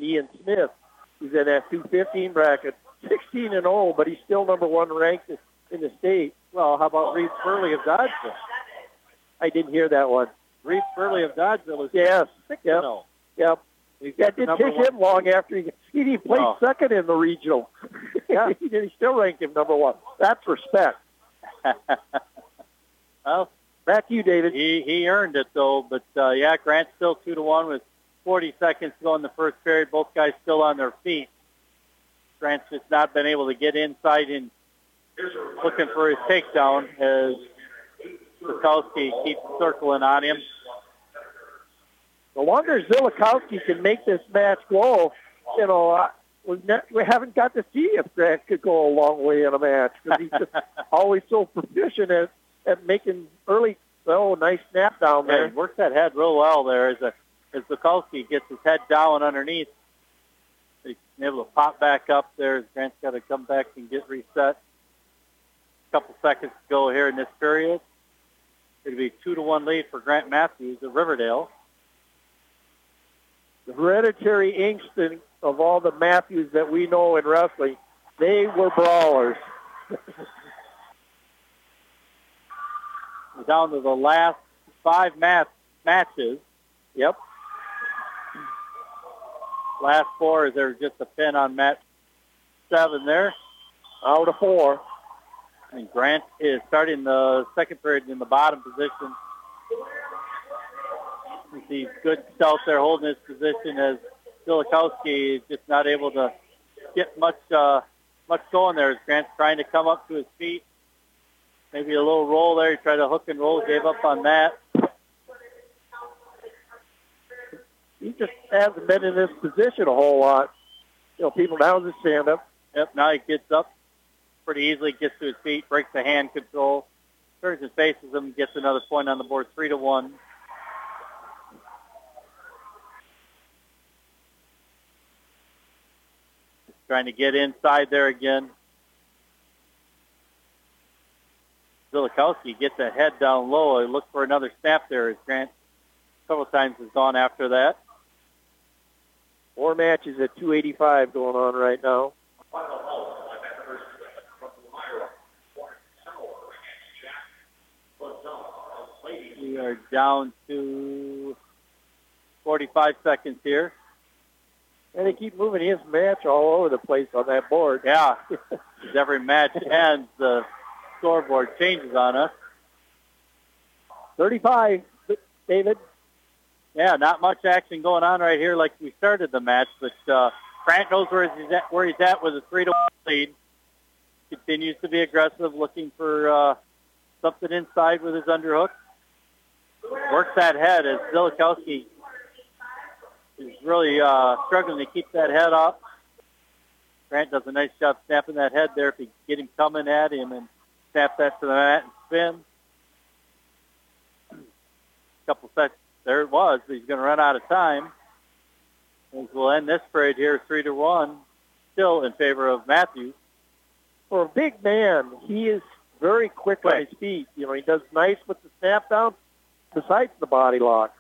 Ian Smith, who's in that 215 bracket, 16-0, but he's still number one ranked in the state. Well, how about Reed Furley of Dodgeville? I didn't hear that one. Reed Furley of Dodgeville is 6-0. Yep. That didn't take him long after he played second in the regional. Yeah, he still ranked him number one. That's respect. Well, back to you, David. He earned it, though. But, Grant's still 2-1 with 40 seconds to go in the first period. Both guys still on their feet. Grant's just not been able to get inside and looking for his takedown as Zilkowski keeps circling on him. The longer Zilkowski can make this match go, we haven't got to see if Grant could go a long way in a match because he's just always so proficient at making early, nice snap down there. Yeah, he works that head real well there as Zilkowski gets his head down underneath. He's able to pop back up there. Grant's got to come back and get reset. A couple seconds to go here in this period. It'll be 2-1 lead for Grant Matthews of Riverdale. The hereditary Inkston of all the Matthews that we know in wrestling, they were brawlers. We're down to the last 5 matches. Yep. Last 4 is there just a pin on match 7 there. Out of 4. And Grant is starting the second period in the bottom position. You see good stealth there holding his position as Zilkowski is just not able to get much going there as Grant's trying to come up to his feet. Maybe a little roll there. He tried to hook and roll, gave up on that. He just hasn't been in this position a whole lot. People now just stand up. Yep, now he gets up pretty easily, gets to his feet, breaks the hand control, turns and faces him, gets another point on the board, 3-1. Just trying to get inside there again. Zilkowski gets the head down low. He looked for another snap there as Grant a couple times has gone after that. 4 matches at 285 going on right now. We are down to 45 seconds here. And they keep moving his match all over the place on that board. Yeah. As every match ends, the scoreboard changes on us. 35, David. Yeah, not much action going on right here like we started the match, but Grant knows where he's at with a 3-1 lead. Continues to be aggressive, looking for something inside with his underhook. Works that head as Zilkowski is really struggling to keep that head up. Grant does a nice job snapping that head there if he can get him coming at him and snap that to the mat and spin. Couple seconds. There it was. He's going to run out of time. And we'll end this period here 3-1, still in favor of Matthews. For a big man, he is very quick on his feet. He does nice with the snap down besides the body lock.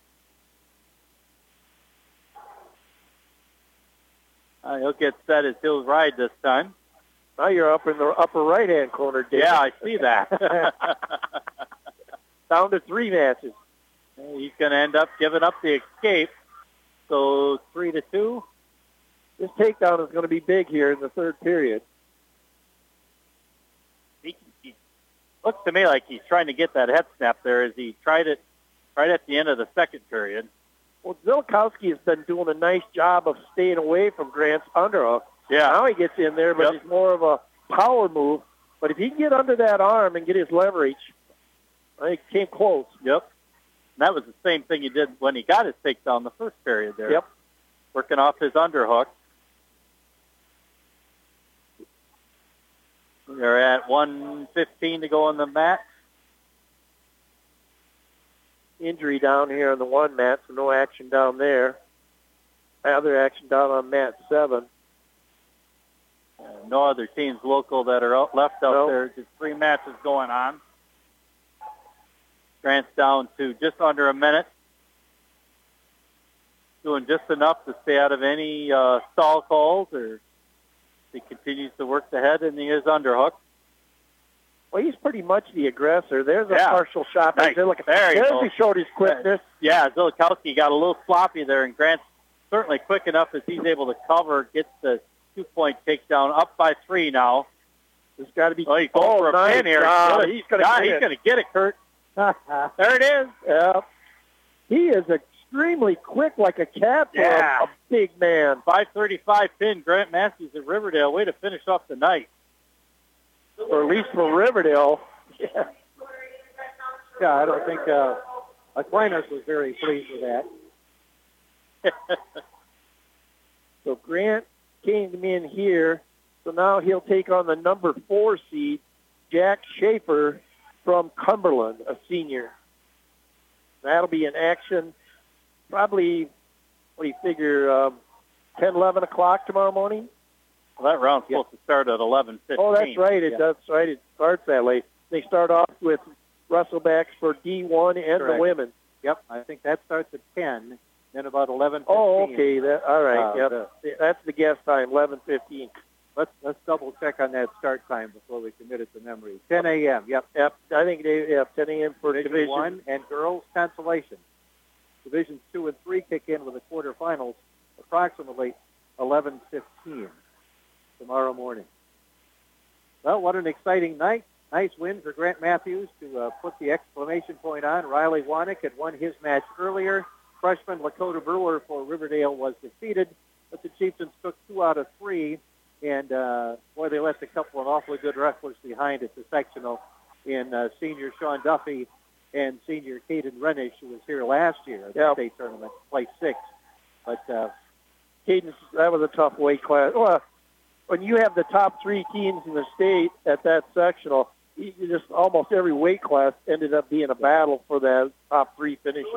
He'll get set as he'll ride this time. Now you're up in the upper right-hand corner, David. Yeah, I see that. Down to 3 matches. He's going to end up giving up the escape. So 3-2. This takedown is going to be big here in the third period. He looks to me like he's trying to get that head snap there as he tried it right at the end of the second period. Well, Zilkowski has been doing a nice job of staying away from Grant's underhook. Yeah. Now he gets in there, but it's more of a power move. But if he can get under that arm and get his leverage, I think he came close. Yep. And that was the same thing he did when he got his takedown the first period there. Yep. Working off his underhook. We're at 1:15 to go on the mat. Injury down here on the 1 mat, so no action down there. Other action down on mat 7. No other teams local that are left out there. Just 3 matches going on. Grant's down to just under a minute. doing just enough to stay out of any stall calls, or he continues to work the head and he is underhook. Well, he's pretty much the aggressor. There's a partial shot. Nice. There he showed his quickness. Yeah, Zilikowski got a little sloppy there, and Grant's certainly quick enough as he's able to cover, get the 2-point takedown, up by 3 now. There's got to be. Oh, he's going for a pin here. He's going to get it, Kurt. There it is. Yeah. He is extremely quick, like a cat for a big man. 5:35 pin, Grant Matthews at Riverdale. Way to finish off the night. Or at least for Riverdale. Yeah, I don't think Aquinas was very pleased with that. So Grant came in here. So now he'll take on the number 4 seed, Jack Schaefer from Cumberland, a senior. That'll be in action probably, what do you figure, 10, 11 o'clock tomorrow morning? Well, that round's supposed to start at 11:15. Oh, that's right. That's right. It starts that late. They start off with wrestlebacks for D1 and the women. Yep, I think that starts at 10, then about 11:15. Oh, okay. All right. Yep. That's the guest time, 11:15. Let's double check on that start time before we commit it to memory. 10 a.m. Yep. I think 10 a.m. for Division 1 and girls consolation. Divisions 2 and 3 kick in with the quarterfinals approximately 11:15 tomorrow morning. Well, what an exciting night. Nice win for Grant Matthews to put the exclamation point on. Riley Wanek had won his match earlier. Freshman Lakota Brewer for Riverdale was defeated, but the Chieftains took 2 out of 3. And, boy, they left a couple of awfully good wrestlers behind at the sectional in senior Sean Duffy and senior Caden Renish, who was here last year at the state tournament, placed 6th. But Caden, that was a tough weight class. Well, when you have the top 3 teams in the state at that sectional, you just almost every weight class ended up being a battle for that top 3 finishers.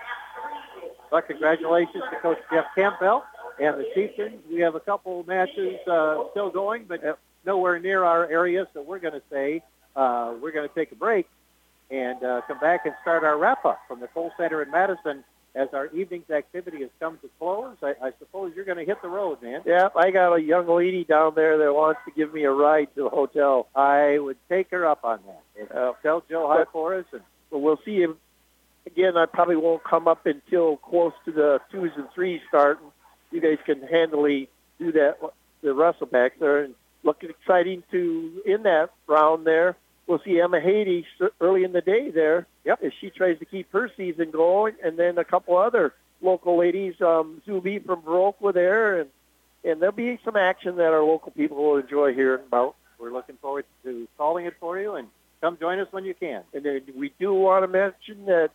Well, congratulations to Coach Jeff Campbell and the Chieftains. We have a couple matches still going, but nowhere near our area, so we're going to say we're going to take a break and come back and start our wrap-up from the Kohl Center in Madison as our evening's activity has come to close. I suppose you're going to hit the road, man. Yeah, I got a young lady down there that wants to give me a ride to the hotel. I would take her up on that. Tell Joe hi for us. And we'll see if, again, I probably won't come up until close to the 2s and 3s start. You guys can handily do that, the wrestlebacks there, and looking exciting in that round there. We'll see Emma Haiti early in the day there as she tries to keep her season going, and then a couple other local ladies, Zubi from Baroque there, and there'll be some action that our local people will enjoy hearing about. We're looking forward to calling it for you, and come join us when you can. And then we do want to mention that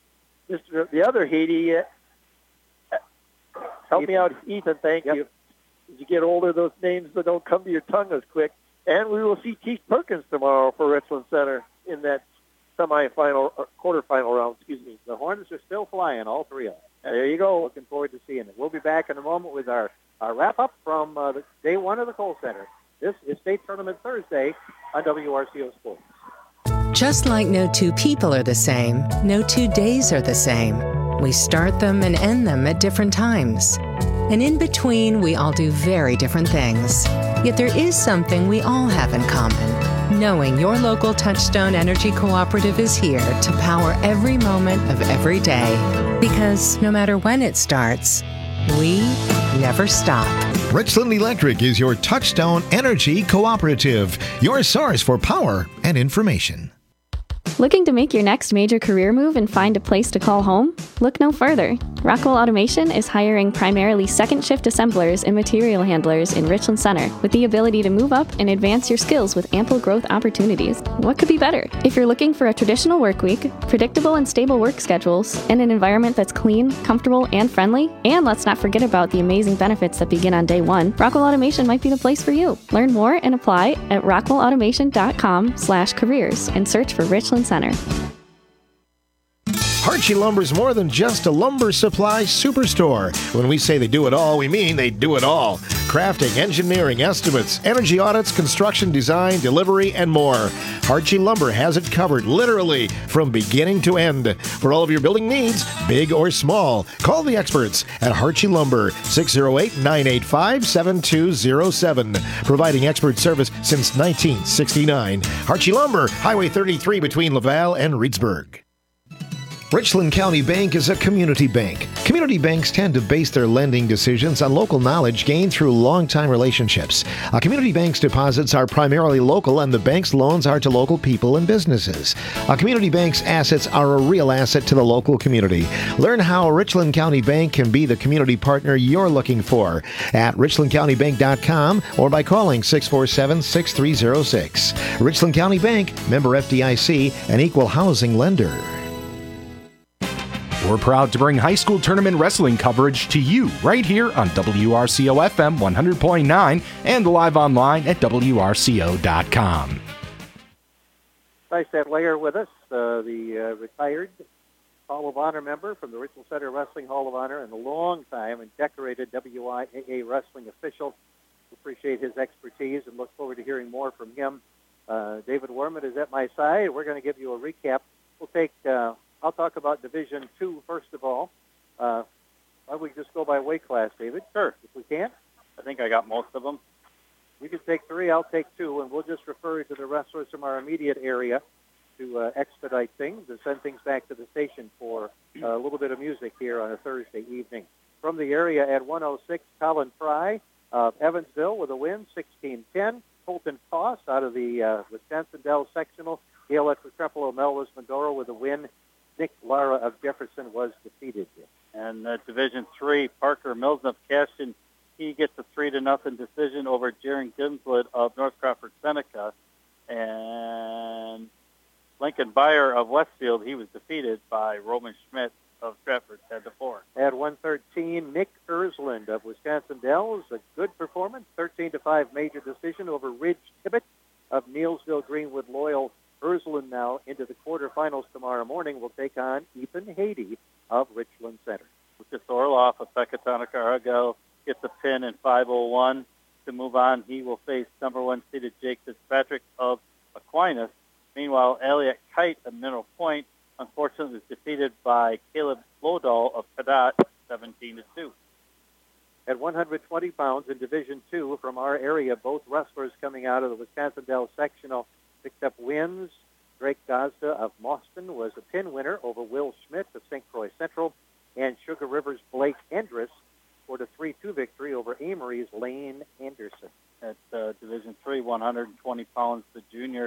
the other Haiti, help me out, Ethan, thank you. As you get older, those names don't come to your tongue as quick. And we will see Keith Perkins tomorrow for Richland Center in that semifinal, or quarterfinal round, excuse me. The Hornets are still flying, all 3 of them. There you go. Looking forward to seeing it. We'll be back in a moment with our wrap-up from the day 1 of the Kohl Center. This is State Tournament Thursday on WRCO Sports. Just like no 2 people are the same, no 2 days are the same. We start them and end them at different times. And in between, we all do very different things. Yet there is something we all have in common. Knowing your local Touchstone Energy Cooperative is here to power every moment of every day. Because no matter when it starts, we never stop. Richland Electric is your Touchstone Energy Cooperative, your source for power and information. Looking to make your next major career move and find a place to call home? Look no further. Rockwell Automation is hiring primarily second shift assemblers and material handlers in Richland Center with the ability to move up and advance your skills with ample growth opportunities. What could be better? If you're looking for a traditional work week, predictable and stable work schedules, and an environment that's clean, comfortable, and friendly, and let's not forget about the amazing benefits that begin on day 1, Rockwell Automation might be the place for you. Learn more and apply at rockwellautomation.com/careers and search for Richland Center. Harchie Lumber is more than just a lumber supply superstore. When we say they do it all, we mean they do it all. crafting, engineering, estimates, energy audits, construction design, delivery, and more. Harchie Lumber has it covered, literally, from beginning to end. For all of your building needs, big or small, call the experts at Harchie Lumber, 608-985-7207. Providing expert service since 1969. Harchie Lumber, Highway 33 between Laval and Reedsburg. Richland County Bank is a community bank. Community banks tend to base their lending decisions on local knowledge gained through long-time relationships. A community bank's deposits are primarily local, and the bank's loans are to local people and businesses. A community bank's assets are a real asset to the local community. Learn how Richland County Bank can be the community partner you're looking for at richlandcountybank.com or by calling 647-6306. Richland County Bank, member FDIC, an equal housing lender. We're proud to bring high school tournament wrestling coverage to you right here on WRCO FM 100.9 and live online at WRCO.com. Nice to have Lair with us, the retired Hall of Honor member from the Richland Center Wrestling Hall of Honor and a long-time and decorated WIAA wrestling official. We appreciate his expertise and look forward to hearing more from him. David Worman is at my side. We're going to give you a recap. We'll take... I'll talk about Division II first of all. Why don't we just go by weight class, David? Sure. If we can. I think I got most of them. You can take 3, I'll take 2, and we'll just refer to the wrestlers from our immediate area to expedite things and send things back to the station for a little bit of music here on a Thursday evening. From the area at 106, Colin Fry of Evansville with a win, 16-10. Colton Toss out of the Wisconsin Dells sectional. Gail at Trepolo Melrose Medora with a win. Nick Lara of Jefferson was defeated. And Division III, Parker Milsnup Cashin, he gets a 3-0 decision over Jaron Gimslett of North Crawford Seneca. And Lincoln Byer of Westfield, he was defeated by Roman Schmidt of Stratford, 10-4. At 113, Nick Ersland of Wisconsin Dells, a good performance, 13-5 major decision over Ridge Tibbett of Neilsville Greenwood Loyal. Ersland now into the quarterfinals tomorrow morning will take on Ethan Haiti of Richland Center. Lucas Orloff of Pecatonica-Argyle gets a pin in 5:01 to move on. He will face number 1 seeded Jake Fitzpatrick of Aquinas. Meanwhile, Elliot Kite of Mineral Point, unfortunately, was defeated by Caleb Lodahl of Cadott, 17-2. At 120 pounds in Division II from our area, both wrestlers coming out of the Wisconsin Dells sectional picked up wins. Drake Gazda of Mauston was a pin winner over Will Schmidt of St. Croix Central, and Sugar River's Blake Endress scored a 3-2 victory over Amory's Lane Anderson. At Division III, 120 pounds, the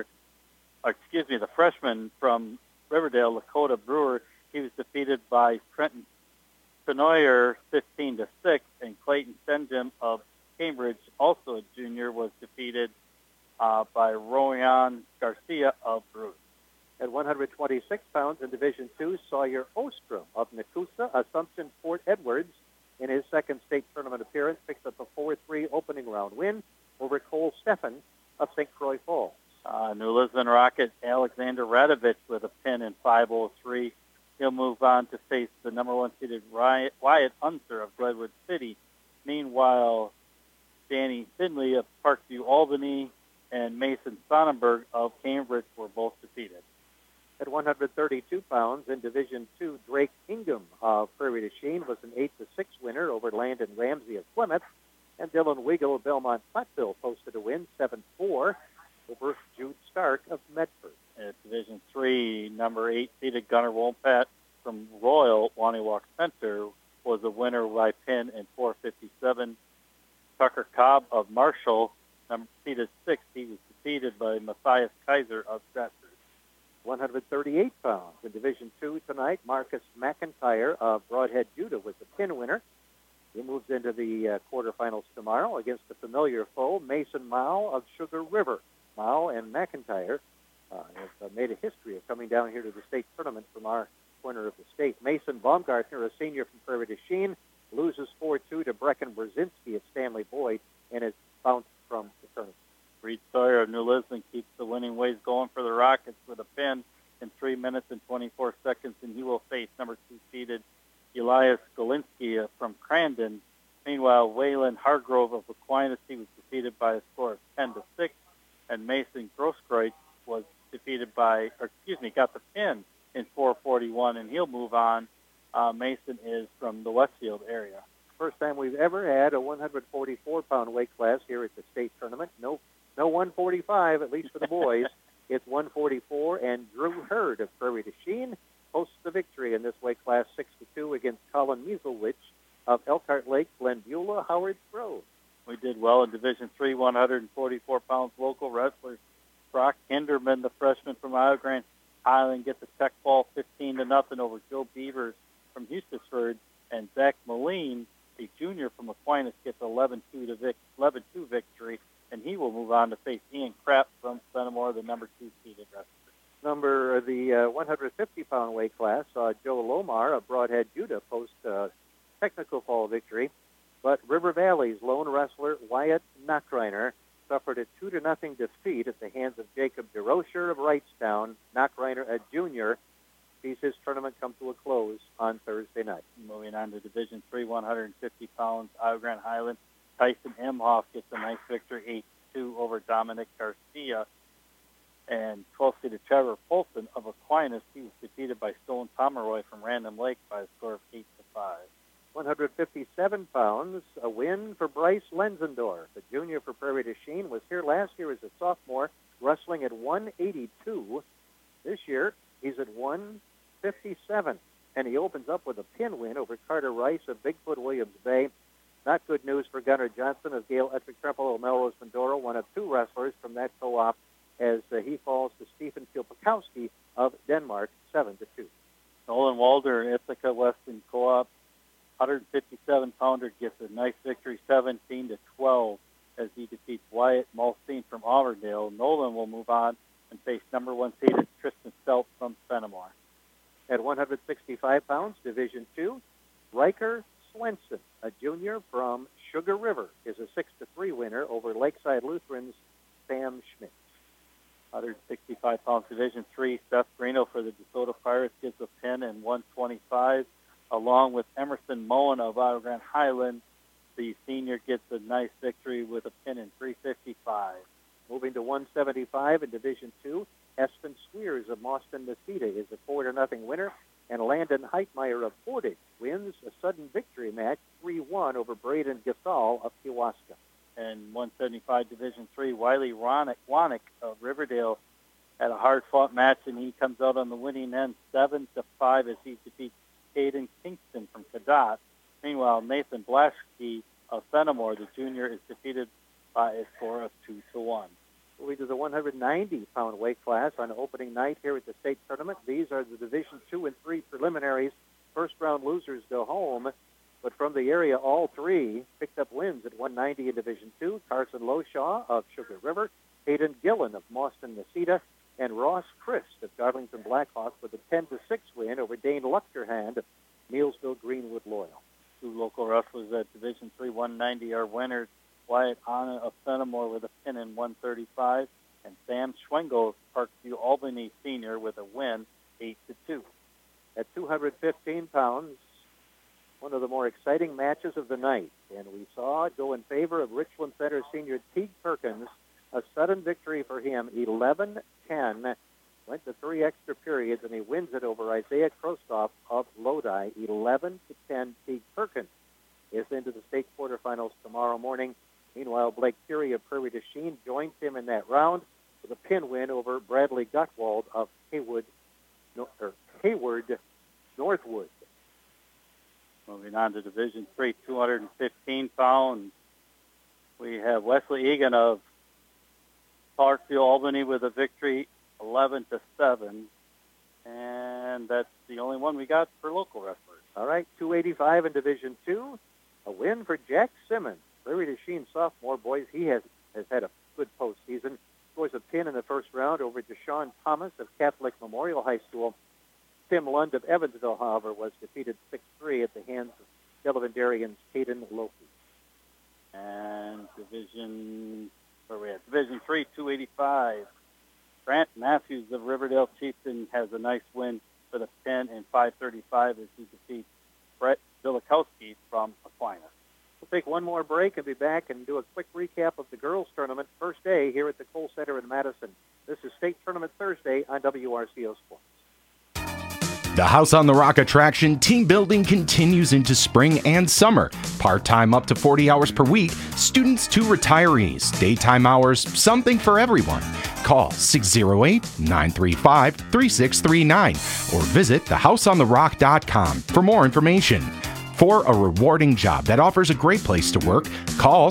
freshman from Riverdale, Lakota Brewer, he was defeated by Trenton Penoyer 15-6, and Clayton Senjum of Cambridge, also a junior, was defeated by Royan Garcia of Bruce. At 126 pounds in Division II, Sawyer Ostrom of Nakusa, Assumption Fort Edwards, in his second state tournament appearance, picked up a 4-3 opening round win over Cole Steffen of St. Croix Falls. New Lisbon Rocket Alexander Radovich with a pin in 5:03. He'll move on to face the number 1 seeded Wyatt Unser of Glenwood City. Meanwhile, Danny Finley of Parkview Albany and Mason Sonnenberg of Cambridge were both defeated. At 132 pounds in Division II, Drake Ingham of Prairie du Chien was an 8-6 winner over Landon Ramsey of Plymouth, and Dylan Wiggle of Belmont Platteville posted a win, 7-4, over Jude Stark of Medford. At Division III, number 8 seeded Gunnar Wolpat from Royal Waniwak Center was a winner by pin in 4:57. Tucker Cobb of Marshall, number seeded 6, he was defeated by Matthias Kaiser of Stratford. 138 pounds in Division II tonight, Marcus McIntyre of Broadhead, Judah was the pin winner. He moves into the quarterfinals tomorrow against a familiar foe, Mason Mao of Sugar River. Mao and McIntyre have made a history of coming down here to the state tournament from our corner of the state. Mason Baumgartner, a senior from Prairie du Chien, loses 4-2 to Brecken Brzezinski at Stanley Boyd and is bounced from the tournament. Reed Sawyer of New Lisbon keeps the winning ways going for the Rockets with a pin in 3 minutes and 24 seconds, and he will face number 2 seeded Elias Golinski from Crandon. Meanwhile, Waylon Ethan Hargrove of Aquinas. He was defeated by a score of 10-6, and Mason Grosskreutz was got the pin in 441, and he'll move on. Mason is from the Westfield area. First time we've ever had a 144-pound weight class here at the state tournament. No 145, at least for the boys. It's 144, and Drew Hurd of Prairie du Chien posts the victory in this weight class, 6-2 against Colin Mieselwich of Elkhart Lake, Glen Beulah, Howard Grove. We did well in Division 3, 144 pounds local wrestlers. Brock Hinderman, the freshman from Iowa Grand Highland, gets a tech ball 15-0 over Joe Beavers from Eustisford, and Zach Moline, a junior from Aquinas, gets 11-2 victory, and he will move on to face Ian Krapp from Fenimore, the number 2 seeded wrestler. The 150-pound weight class saw Joe Lomar of Broadhead, Judah, post a technical fall victory, but River Valley's lone wrestler Wyatt Knockreiner suffered a 2-0 defeat at the hands of Jacob DeRocher of Wrightstown. Knockreiner, a junior, sees his tournament come to a close on Thursday night. Moving on to Division 3, 150 pounds, Iowa Grand Highland. Tyson Emhoff gets a nice victory, 8-2 over Dominic Garcia. And 12-seeded Trevor Polson of Aquinas, he was defeated by Stone Pomeroy from Random Lake by a score of 8-5. 157 pounds, a win for Bryce Lenzendorf. The junior for Prairie du Chien was here last year as a sophomore, wrestling at 182. This year, he's at 157, and he opens up with a pin win over Carter Rice of Bigfoot Williams Bay. Not good news for Gunnar Johnson of Gale Ettrick Trempealeau Melrose Pandoro, one of 2 wrestlers from that co-op, as he falls to Stephen Kilpakowski of Denmark, 7-2. Nolan Walder, Ithaca Western Co-op, 157-pounder, gets a nice victory, 17-12, as he defeats Wyatt Mulstein from Auburndale. Nolan will move on and face number 1 seeded Tristan Stelp from Fenimore. At 165 pounds, Division 2, Riker Swenson, a junior from Sugar River, is a 6-3 winner over Lakeside Lutheran's Sam Schmidt. 165 pounds, Division 3, Seth Greeno for the DeSoto Pirates gets a pin in 125, along with Emerson Moen of Iowa Grand Highland. The senior gets a nice victory with a pin in 355. Moving to 175 in Division 2, Espen Sweers of Mauston Necedah is a 4-0 winner, and Landon Heitmeyer of Portage wins a sudden victory match, 3-1 over Braden Gasol of Kewaska. And 175 Division 3, Wiley Wanick of Riverdale had a hard-fought match, and he comes out on the winning end 7-5 as he defeats Caden Kingston from Cadott. Meanwhile, Nathan Blaschke of Fenimore, the junior, is defeated by a score of 2-1. Moving to the 190-pound weight class on opening night here at the state tournament. These are the Division 2 and 3 preliminaries. First-round losers go home. But from the area, all 3 picked up wins at 190 in Division 2. Carson Loshaw of Sugar River, Hayden Gillen of Mauston Necedah, and Ross Christ of Darlington Blackhawk with a 10-6 win over Dane Luchterhand of Neilsville Greenwood Loyal. 2 local wrestlers at Division 3 190 are winners. Wyatt Anna of Fenimore with a pin in 135, and Sam Schwengel of Parkview Albany Senior with a win, 8-2. At 215 pounds, one of the more exciting matches of the night, and we saw it go in favor of Richland Center senior Teague Perkins. A sudden victory for him, 11-10, went to 3 extra periods, and he wins it over Isaiah Krostoff of Lodi, 11-10. Teague Perkins is into the state quarterfinals tomorrow morning. Meanwhile, Blake Curie of Prairie du Chien joins him in that round with a pin win over Bradley Gutwald of Hayward Northwood. Moving on to Division 3, 215 pounds. We have Wesley Egan of Parkview Albany with a victory, 11-7. And that's the only one we got for local wrestlers. All right, 285 in Division 2. A win for Jack Simmons. Prairie du Chien sophomore, boys, he has had a good postseason. Scores a pin in the first round over Deshaun Thomas of Catholic Memorial High School. Tim Lund of Evansville, however, was defeated 6-3 at the hands of Delavan Darian's Caden Loki. And Division 3, 285. Grant Matthews of Riverdale Chieftain has a nice win for the pin in 535 as he defeats Brett Billikowski from Aquinas. We'll take one more break and be back and do a quick recap of the girls' tournament. First day here at the Kohl Center in Madison. This is State Tournament Thursday on WRCO Sports. The House on the Rock attraction team building continues into spring and summer. Part-time up to 40 hours per week, students to retirees, daytime hours, something for everyone. Call 608-935-3639 or visit thehouseontherock.com for more information. For a rewarding job that offers a great place to work, call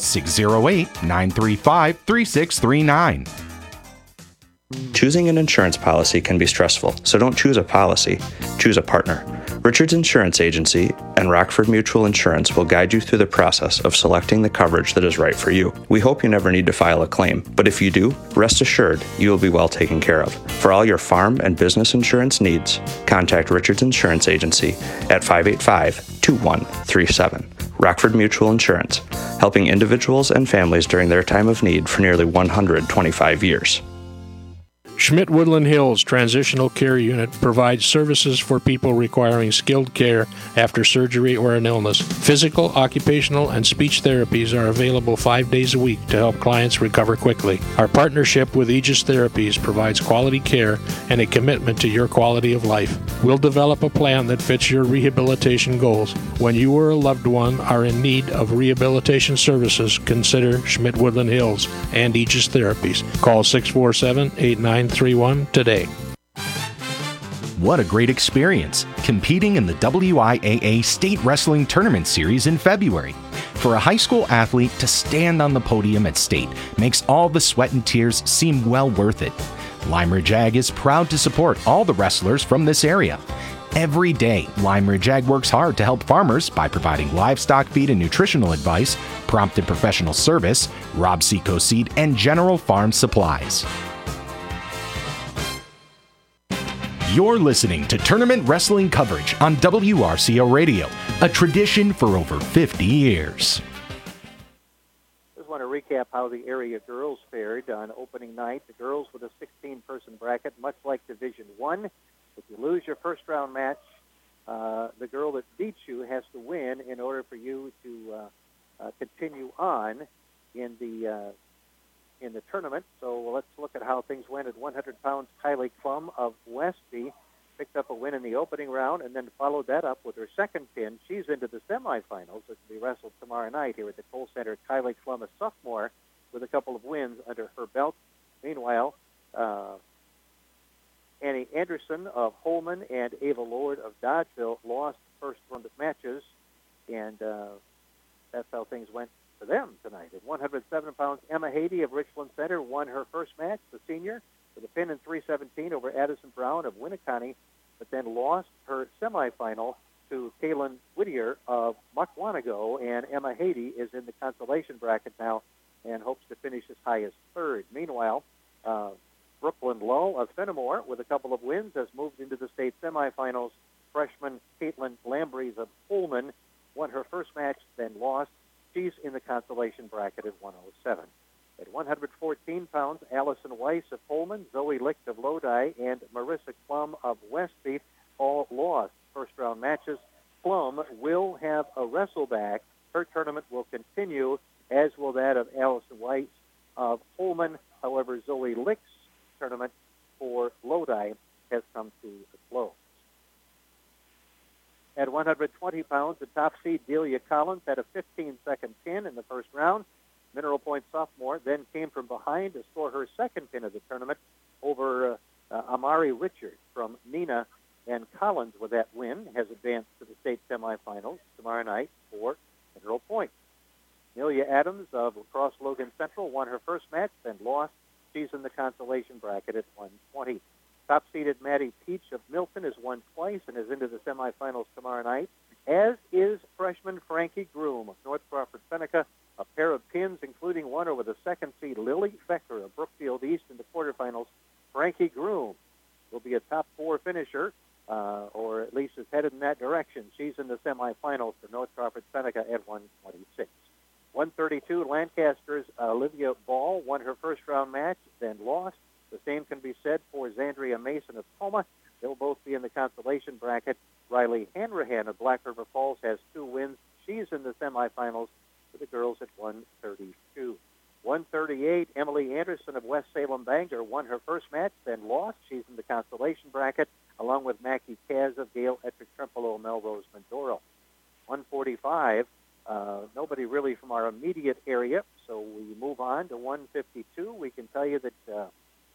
608-935-3639. Choosing an insurance policy can be stressful, so don't choose a policy. Choose a partner. Richards Insurance Agency and Rockford Mutual Insurance will guide you through the process of selecting the coverage that is right for you. We hope you never need to file a claim, but if you do, rest assured you will be well taken care of. For all your farm and business insurance needs, contact Richards Insurance Agency at 585-2137. Rockford Mutual Insurance, helping individuals and families during their time of need for nearly 125 years. Schmidt Woodland Hills Transitional Care Unit provides services for people requiring skilled care after surgery or an illness. Physical, occupational, and speech therapies are available 5 days a week to help clients recover quickly. Our partnership with Aegis Therapies provides quality care and a commitment to your quality of life. We'll develop a plan that fits your rehabilitation goals. When you or a loved one are in need of rehabilitation services, consider Schmidt Woodland Hills and Aegis Therapies. Call 647-8931 today. What a great experience competing in the WIAA State Wrestling Tournament Series in February. For a high school athlete to stand on the podium at state makes all the sweat and tears seem well worth it. Lime Ridge Ag is proud to support all the wrestlers from this area. Every day, Lime Ridge Ag works hard to help farmers by providing livestock feed and nutritional advice, prompt and professional service, Rob Seco seed, and general farm supplies. You're listening to tournament wrestling coverage on WRCO Radio, a tradition for over 50 years. Just want to recap how the area girls fared on opening night. The girls with a 16-person bracket, much like Division I. If you lose your first-round match, the girl that beats you has to win in order for you to continue on in the tournament. So let's look at how things went at 100 pounds. Kylie Klum of Westby picked up a win in the opening round and then followed that up with her second pin. She's into the semifinals that will be wrestled tomorrow night here at the Kohl Center. Kylie Klum, a sophomore, with a couple of wins under her belt. Meanwhile, Annie Anderson of Holman and Ava Lord of Dodgeville lost first round of matches, and that's how things went for them tonight. At 107 pounds, Emma Haiti of Richland Center won her first match, the senior, with a pin in 317 over Addison Brown of Winneconne, but then lost her semifinal to Kaylin Whittier of Mukwanago, and Emma Haiti is in the consolation bracket now and hopes to finish as high as third. Meanwhile, Brooklyn Lull of Fenimore, with a couple of wins, has moved into the state semifinals. Freshman Caitlin Lambries of Pullman won her first match, then lost. She's in the consolation bracket at 107. At 114 pounds, Allison Weiss of Pullman, Zoe Licht of Lodi, and Marissa Klum of Westby all lost first-round matches. Klum will have a wrestle back. Her tournament will continue, as will that of Allison Weiss of Pullman. However, Zoe Licht's tournament for Lodi has come to a close. At 120 pounds, the top seed Delia Collins had a 15-second pin in the first round. Mineral Point sophomore then came from behind to score her second pin of the tournament over Amari Richard from Neenah, and Collins, with that win, has advanced to the state semifinals tomorrow night for Mineral Point. Amelia Adams of La Crosse Logan Central won her first match, then lost. She's in the consolation bracket at 120. Top-seeded Maddie Peach of Milton has won twice and is into the semifinals tomorrow night, as is freshman Frankie Groom of North Crawford Seneca. A pair of pins, including one over the second seed Lily Becker of Brookfield East in the quarterfinals. Frankie Groom will be a top four finisher, or at least is headed in that direction. She's in the semifinals for North Crawford Seneca at 126. 132, Lancaster's Olivia Ball won her first-round match, then lost. The same can be said for Zandria Mason of Toma. They'll both be in the consolation bracket. Riley Hanrahan of Black River Falls has 2 wins. She's in the semifinals. for the girls at 132. 138, Emily Anderson of West Salem Bangor won her first match, then lost. She's in the consolation bracket, along with Mackie Kaz of Gale Ettrick Trempealeau Melrose Mindoro. 145, nobody really from our immediate area, so we move on to 152. We can tell you that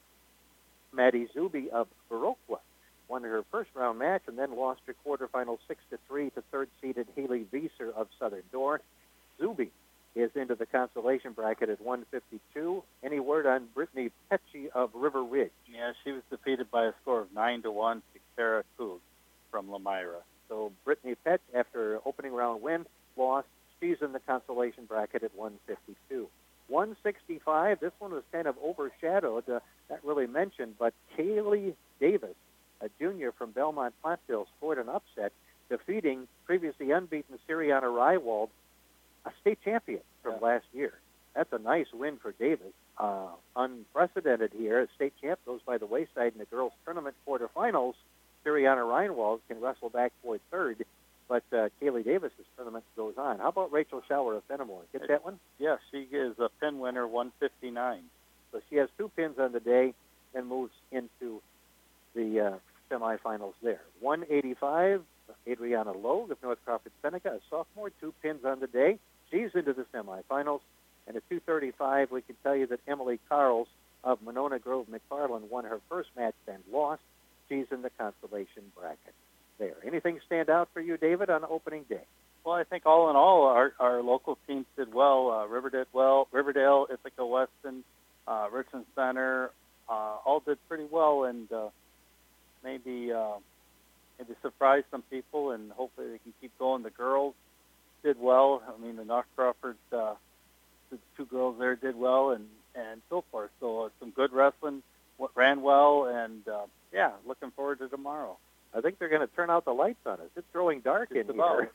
Maddie Zuby of Viroqua won her first round match and then lost her quarterfinal 6-3 to third-seeded Haley Vieser of Southern Door. Zuby is into the consolation bracket at 152. Any word on Brittany Petchy of River Ridge? Yeah, she was defeated by a score of 9-1 to Sarah Coog from Lamira. So Brittany Petch, after opening round win, lost. She's in the consolation bracket at 152. 165, this one was kind of overshadowed, not really mentioned, but Kaylee Davis, a junior from Belmont Platteville, scored an upset, defeating previously unbeaten Sirianna Rywald, a state champion from last year. That's a nice win for Davis. Unprecedented here. A state champ goes by the wayside in the girls' tournament quarterfinals. Sirianna Rywald can wrestle back for third, but Kaylee Davis's tournament goes on. How about Rachel Schauer of Fenimore? Get that one? Yeah, she is a pin winner, 159. So she has 2 pins on the day and moves into the semifinals there. 185, Adriana Logue of North Crawford Seneca, a sophomore, 2 pins on the day. She's into the semifinals. And at 235, we can tell you that Emily Carls of Monona Grove McFarland won her first match and lost. She's in the consolation bracket there. Anything stand out for you, David, on opening day? Well, I think all in all, our local teams did well. Riverdale, Ithaca Weston, Richland Center, all did pretty well, and maybe surprise some people, and hopefully they can keep going. The girls did well. I mean, the North Crawford, the 2 girls there did well, and so forth. So some good wrestling ran well, and looking forward to tomorrow. I think they're going to turn out the lights on us. It's growing dark in here.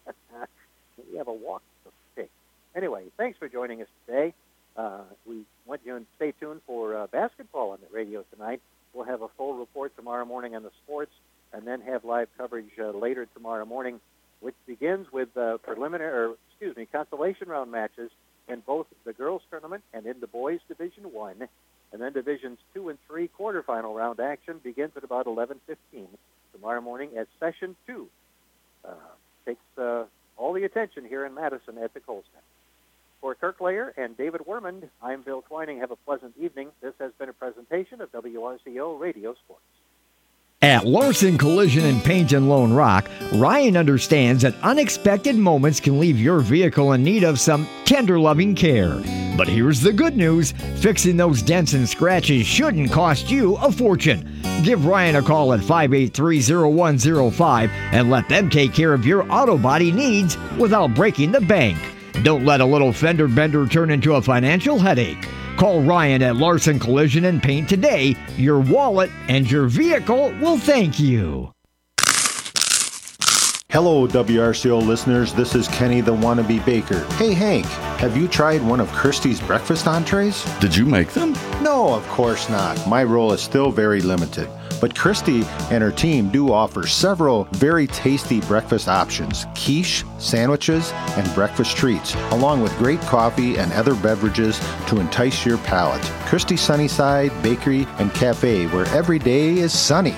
We have a walk to take. Anyway, thanks for joining us today. We want you to stay tuned for basketball on the radio tonight. We'll have a full report tomorrow morning on the sports, and then have live coverage later tomorrow morning, which begins with consolation round matches in both the girls' tournament and in the boys' Division 1. And then Divisions 2 and 3 quarterfinal round action begins at about 11:15 tomorrow morning as Session 2 takes all the attention here in Madison at the Kohl Center. For Kirk Layer and David Werman, I'm Bill Twining. Have a pleasant evening. This has been a presentation of WRCO Radio Sports. At Larson Collision and Paint in Lone Rock, Ryan understands that unexpected moments can leave your vehicle in need of some tender, loving care. But here's the good news. Fixing those dents and scratches shouldn't cost you a fortune. Give Ryan a call at 583-0105 and let them take care of your auto body needs without breaking the bank. Don't let a little fender bender turn into a financial headache. Call Ryan at Larson Collision and Paint today. Your wallet and your vehicle will thank you. Hello, WRCO listeners. This is Kenny the Wannabe Baker. Hey, Hank, have you tried one of Christie's breakfast entrees? Did you make them? No, of course not. My role is still very limited. But Christy and her team do offer several very tasty breakfast options, quiche, sandwiches, and breakfast treats, along with great coffee and other beverages to entice your palate. Christy Sunnyside Bakery and Cafe, where every day is sunny.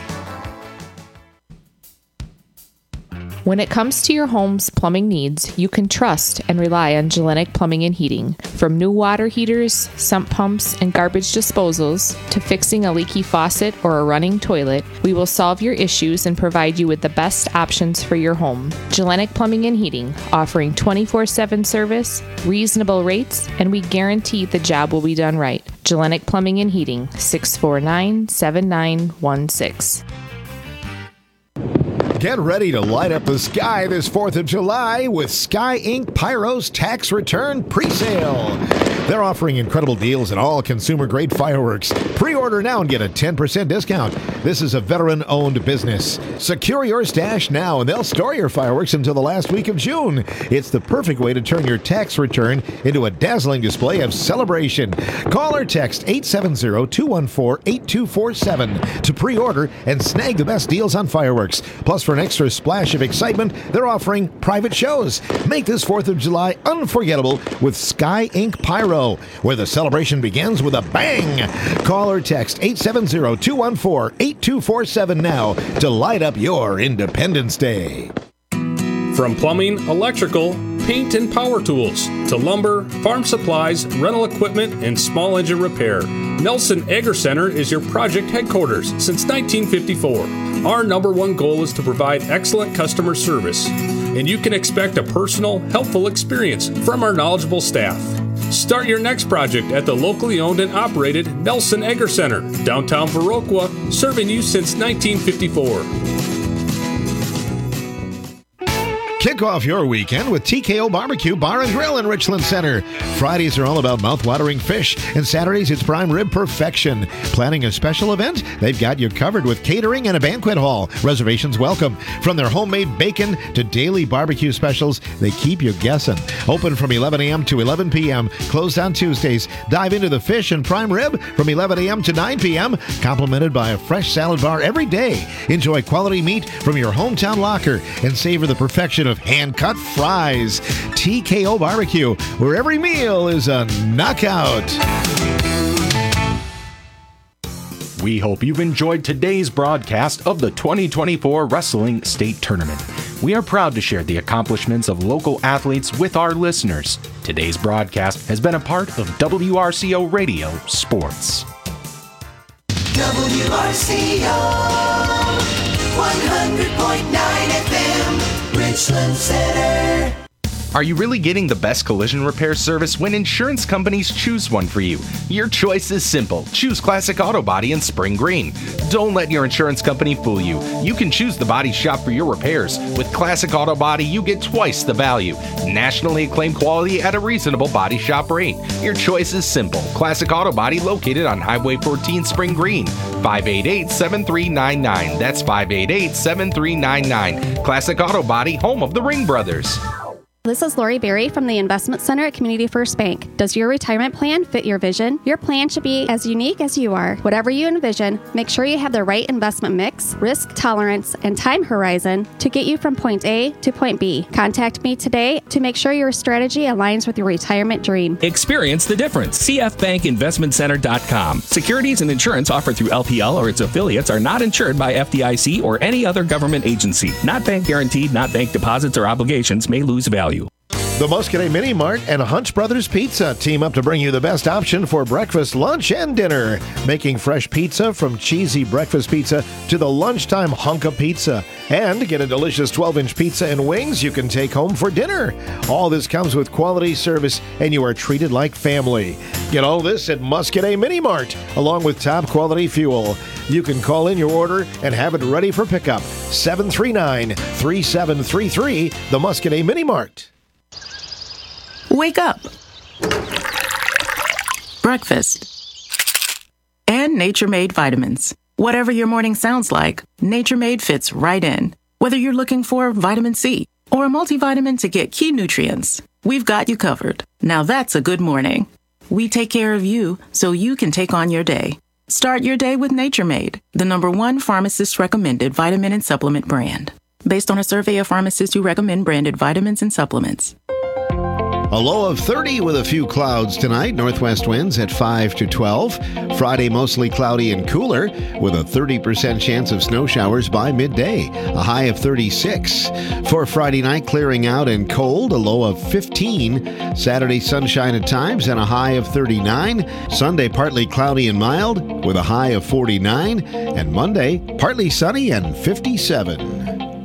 When it comes to your home's plumbing needs, you can trust and rely on Gellenic Plumbing and Heating. From new water heaters, sump pumps, and garbage disposals, to fixing a leaky faucet or a running toilet, we will solve your issues and provide you with the best options for your home. Gellenic Plumbing and Heating, offering 24/7 service, reasonable rates, and we guarantee the job will be done right. Gellenic Plumbing and Heating, 649-7916. Get ready to light up the sky this 4th of July with Sky Inc. Pyro's tax return presale. They're offering incredible deals on all consumer-grade fireworks. Pre-order now and get a 10% discount. This is a veteran-owned business. Secure your stash now, and they'll store your fireworks until the last week of June. It's the perfect way to turn your tax return into a dazzling display of celebration. Call or text 870-214-8247 to pre-order and snag the best deals on fireworks. Plus, for for an extra splash of excitement, they're offering private shows. Make this 4th of July unforgettable with Sky Ink Pyro, where the celebration begins with a bang. Call or text 870-214-8247 now to light up your Independence Day. From plumbing, electrical, paint and power tools, to lumber, farm supplies, rental equipment, and small engine repair, Nelson Agri Center is your project headquarters since 1954. Our number one goal is to provide excellent customer service, and you can expect a personal, helpful experience from our knowledgeable staff. Start your next project at the locally owned and operated Nelson Agri Center, downtown Viroqua, serving you since 1954. Kick off your weekend with TKO Barbecue Bar and Grill in Richland Center. Fridays are all about mouth-watering fish, and Saturdays it's prime rib perfection. Planning a special event? They've got you covered with catering and a banquet hall. Reservations welcome. From their homemade bacon to daily barbecue specials, they keep you guessing. Open from 11 a.m. to 11 p.m., closed on Tuesdays. Dive into the fish and prime rib from 11 a.m. to 9 p.m., complemented by a fresh salad bar every day. Enjoy quality meat from your hometown locker and savor the perfection of hand-cut fries. TKO Barbecue, where every meal is a knockout. We hope you've enjoyed today's broadcast of the 2024 Wrestling State Tournament. We are proud to share the accomplishments of local athletes with our listeners. Today's broadcast has been a part of WRCO Radio Sports. WRCO 100.9 FM. Richland Center. Are you really getting the best collision repair service when insurance companies choose one for you? Your choice is simple. Choose Classic Auto Body in Spring Green. Don't let your insurance company fool you. You can choose the body shop for your repairs. With Classic Auto Body, you get twice the value. Nationally acclaimed quality at a reasonable body shop rate. Your choice is simple. Classic Auto Body located on Highway 14 Spring Green. 588-7399. That's 588-7399. Classic Auto Body, home of the Ring Brothers. This is Lori Berry from the Investment Center at Community First Bank. Does your retirement plan fit your vision? Your plan should be as unique as you are. Whatever you envision, make sure you have the right investment mix, risk tolerance, and time horizon to get you from point A to point B. Contact me today to make sure your strategy aligns with your retirement dream. Experience the difference. CFBankInvestmentCenter.com. Securities and insurance offered through LPL or its affiliates are not insured by FDIC or any other government agency. Not bank guaranteed, not bank deposits or obligations may lose value. The Muscadet Mini Mart and Hunch Brothers Pizza team up to bring you the best option for breakfast, lunch, and dinner. Making fresh pizza from cheesy breakfast pizza to the lunchtime hunk of pizza. And get a delicious 12-inch pizza and wings you can take home for dinner. All this comes with quality service, and you are treated like family. Get all this at Muscadet Mini Mart, along with top quality fuel. You can call in your order and have it ready for pickup. 739-3733, the Muscadet Mini Mart. Wake up. Breakfast. And Nature Made vitamins. Whatever your morning sounds like, Nature Made fits right in. Whether you're looking for vitamin C or a multivitamin to get key nutrients, we've got you covered. Now that's a good morning. We take care of you so you can take on your day. Start your day with Nature Made, the #1 pharmacist-recommended vitamin and supplement brand. Based on a survey of pharmacists who recommend branded vitamins and supplements. A low of 30 with a few clouds tonight. Northwest winds at 5 to 12. Friday, mostly cloudy and cooler with a 30% chance of snow showers by midday. A high of 36. For Friday night, clearing out and cold. A low of 15. Saturday, sunshine at times and a high of 39. Sunday, partly cloudy and mild with a high of 49. And Monday, partly sunny and 57.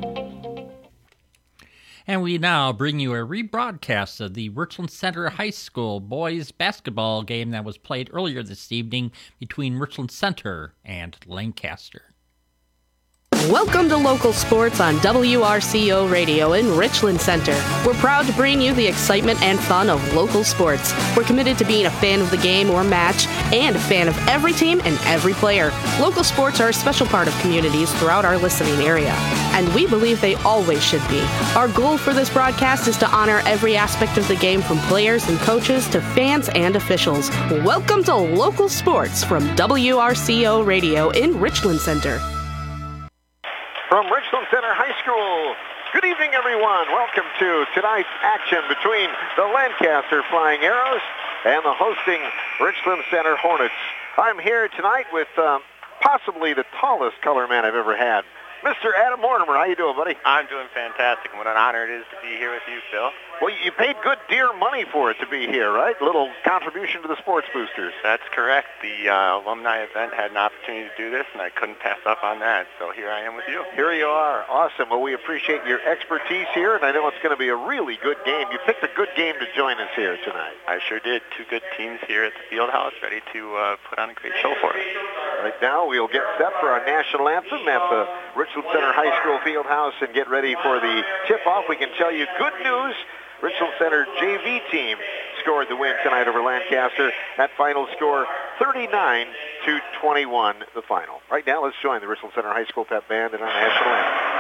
And we now bring you a rebroadcast of the Richland Center High School boys basketball game that was played earlier this evening between Richland Center and Lancaster. Welcome to Local Sports on WRCO Radio in Richland Center. We're proud to bring you the excitement and fun of local sports. We're committed to being a fan of the game or match and a fan of every team and every player. Local sports are a special part of communities throughout our listening area, and we believe they always should be. Our goal for this broadcast is to honor every aspect of the game, from players and coaches to fans and officials. Welcome to Local Sports from WRCO Radio in Richland Center. From Richland Center High School. Good evening, everyone. Welcome to tonight's action between the Lancaster Flying Arrows and the hosting Richland Center Hornets. I'm here tonight with possibly the tallest color man I've ever had, Mr. Adam Mortimer. How you doing, buddy? I'm doing fantastic. What an honor it is to be here with you, Phil. Well, you paid good dear money for it to be here, right? A little contribution to the Sports Boosters. That's correct. The alumni event had an opportunity to do this, and I couldn't pass up on that. So here I am with you. Here you are. Awesome. Well, we appreciate your expertise here, and I know it's going to be a really good game. You picked a good game to join us here tonight. I sure did. Two good teams here at the field house, ready to put on a great show for us. Right now, we'll get set for our national anthem at the Richland Center High School field house and get ready for the tip-off. We can tell you good news. Richland Center JV team scored the win tonight over Lancaster. That final score, 39-21, the final. Right now, let's join the Richland Center High School pep band in our national anthem.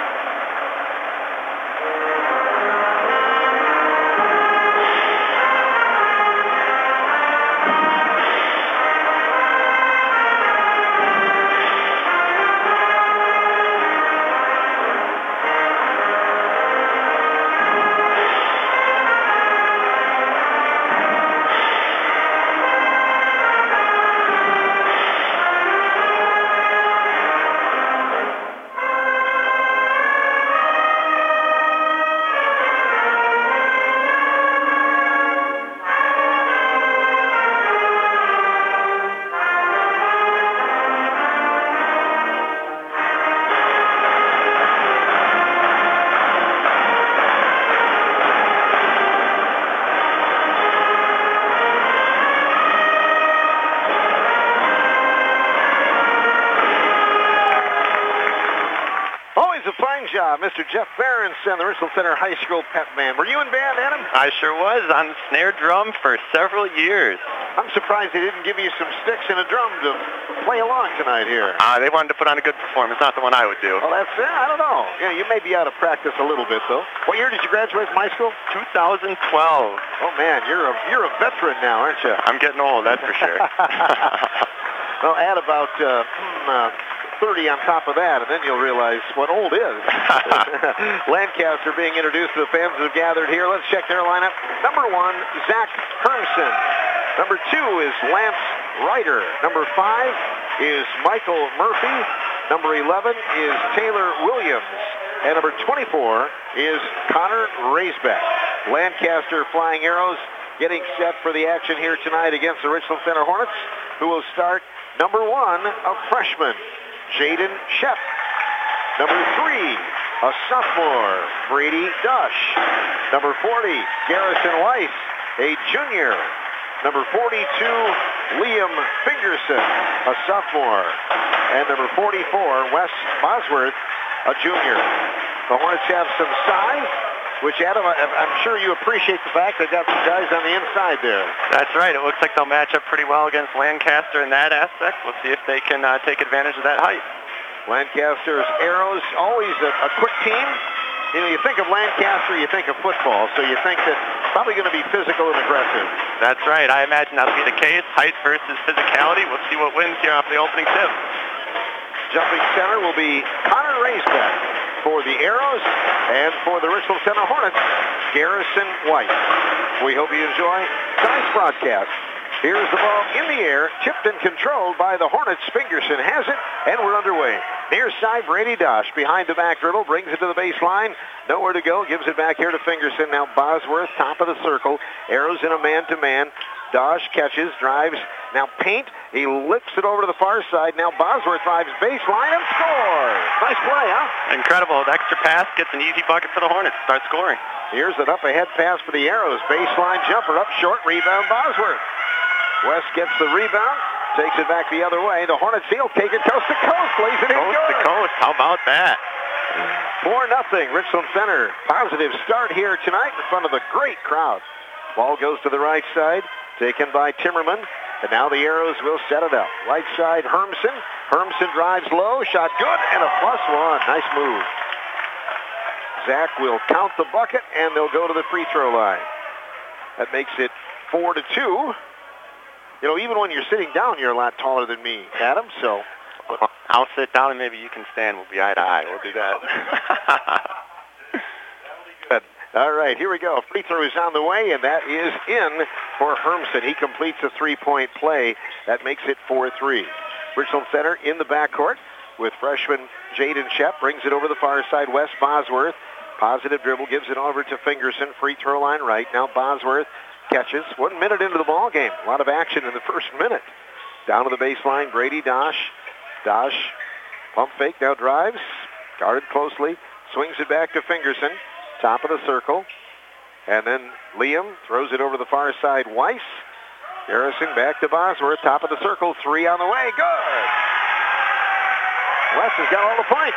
Mr. Jeff Berenson, the Richland Center High School pep band. Were you in band, Adam? I sure was, on snare drum for several years. I'm surprised they didn't give you some sticks and a drum to play along tonight here. They wanted to put on a good performance, not the one I would do. Well, that's it. I don't know. Yeah, you may be out of practice a little bit, though. What year did you graduate from high school? 2012. Oh, man, you're a veteran now, aren't you? I'm getting old, that's for sure. Well, add about 30 on top of that, and then you'll realize what old is. Lancaster being introduced to the fans who have gathered here. Let's check their lineup. Number 1, Zach Hermson. Number 2 is Lance Ryder. Number 5 is Michael Murphy. Number 11 is Taylor Williams. And number 24 is Connor Raisbeck. Lancaster Flying Arrows getting set for the action here tonight against the Richland Center Hornets, who will start number 1, a freshman, Jaden Shep. Number 3, a sophomore, Brady Dush. Number 40, Garrison Weiss, a junior. Number 42, Liam Fingerson, a sophomore. And number 44, Wes Bosworth, a junior. The Hornets have some size, which, Adam, I'm sure you appreciate the fact they've got some guys on the inside there. That's right. It looks like they'll match up pretty well against Lancaster in that aspect. We'll see if they can take advantage of that height. Lancaster's Arrows, always a quick team. You know, you think of Lancaster, you think of football, so you think that probably going to be physical and aggressive. That's right. I imagine that'll be the case. Height versus physicality. We'll see what wins here off the opening tip. Jumping center will be Connor Raisbeck for the Arrows, and for the Richland Center Hornets, Garrison White. We hope you enjoy tonight's broadcast. Here's the ball in the air, tipped and controlled by the Hornets. Fingerson has it, and we're underway. Near side, Brady Dosh behind the back dribble, brings it to the baseline. Nowhere to go, gives it back here to Fingerson. Now Bosworth, top of the circle. Arrows in a man-to-man. Dosh catches, drives. Now Paint, he lifts it over to the far side. Now Bosworth drives baseline and scores. Nice play, huh? Incredible. The extra pass gets an easy bucket for the Hornets. Start scoring. Here's an up-ahead pass for the Arrows. Baseline jumper up short, rebound Bosworth. West gets the rebound, takes it back the other way. The Hornets he'll take it coast to coast, plays it in coast good. to coast. How about that? 4-0, Richland Center. Positive start here tonight in front of a great crowd. Ball goes to the right side, taken by Timmerman. And now the Arrows will set it up. Right side, Hermson. Hermson drives low, shot good, and a +1. Nice move. Zach will count the bucket, and they'll go to the free throw line. That makes it 4-2. You know, even when you're sitting down, you're a lot taller than me, Adam, so I'll sit down and maybe you can stand. We'll be eye to eye. We'll do that. Good. All right, here we go. Free throw is on the way, and that is in for Hermsen. He completes a three-point play. That makes it 4-3. Richland Center in the backcourt with freshman Jaden Shep. Brings it over the far side. Wes Bosworth. Positive dribble. Gives it over to Fingerson. Free throw line right. Now Bosworth catches. 1 minute into the ball game. A lot of action in the first minute. Down to the baseline. Brady Dosh. Dosh. Pump fake. Now drives. Guarded closely. Swings it back to Fingerson. Top of the circle. And then Liam throws it over the far side. Weiss. Garrison back to Bosworth. Top of the circle. Three on the way. Good. Wes has got all the points.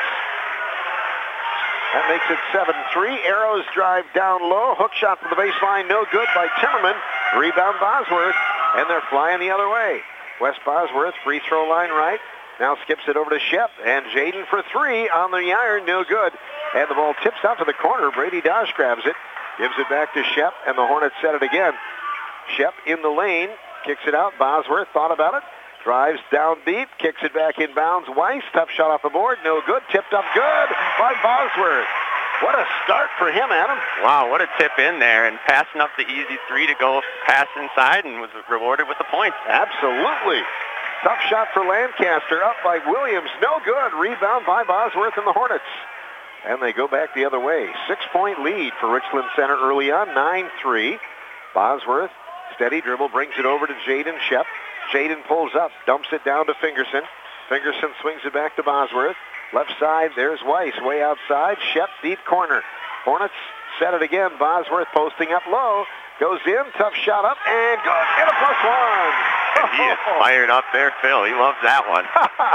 That makes it 7-3. Arrows drive down low. Hook shot from the baseline. No good by Timmerman. Rebound Bosworth. And they're flying the other way. Wes Bosworth. Free throw line right. Now skips it over to Shep. And Jaden for three on the iron. No good. And the ball tips out to the corner. Brady Dosh grabs it. Gives it back to Shep. And the Hornets set it again. Shep in the lane. Kicks it out. Bosworth thought about it. Drives down deep. Kicks it back in bounds. Weiss. Tough shot off the board. No good. Tipped up good by Bosworth. What a start for him, Adam. Wow, what a tip in there. And passing up the easy three to go pass inside and was rewarded with the points. Absolutely. Tough shot for Lancaster. Up by Williams. No good. Rebound by Bosworth and the Hornets. And they go back the other way. 6-point lead for Richland Center early on. 9-3. Bosworth, steady dribble, brings it over to Jaden Shep. Jaden pulls up, dumps it down to Fingerson. Fingerson swings it back to Bosworth. Left side, there's Weiss, way outside. Shep, deep corner. Hornets set it again. Bosworth posting up low. Goes in, tough shot up, and good. And a +1. And he is fired up there, Phil. He loves that one.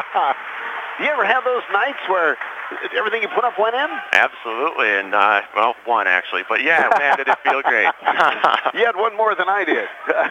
You ever have those nights where everything you put up went in? Absolutely, and, well, one actually. But, yeah, man, did it feel great. You had one more than I did.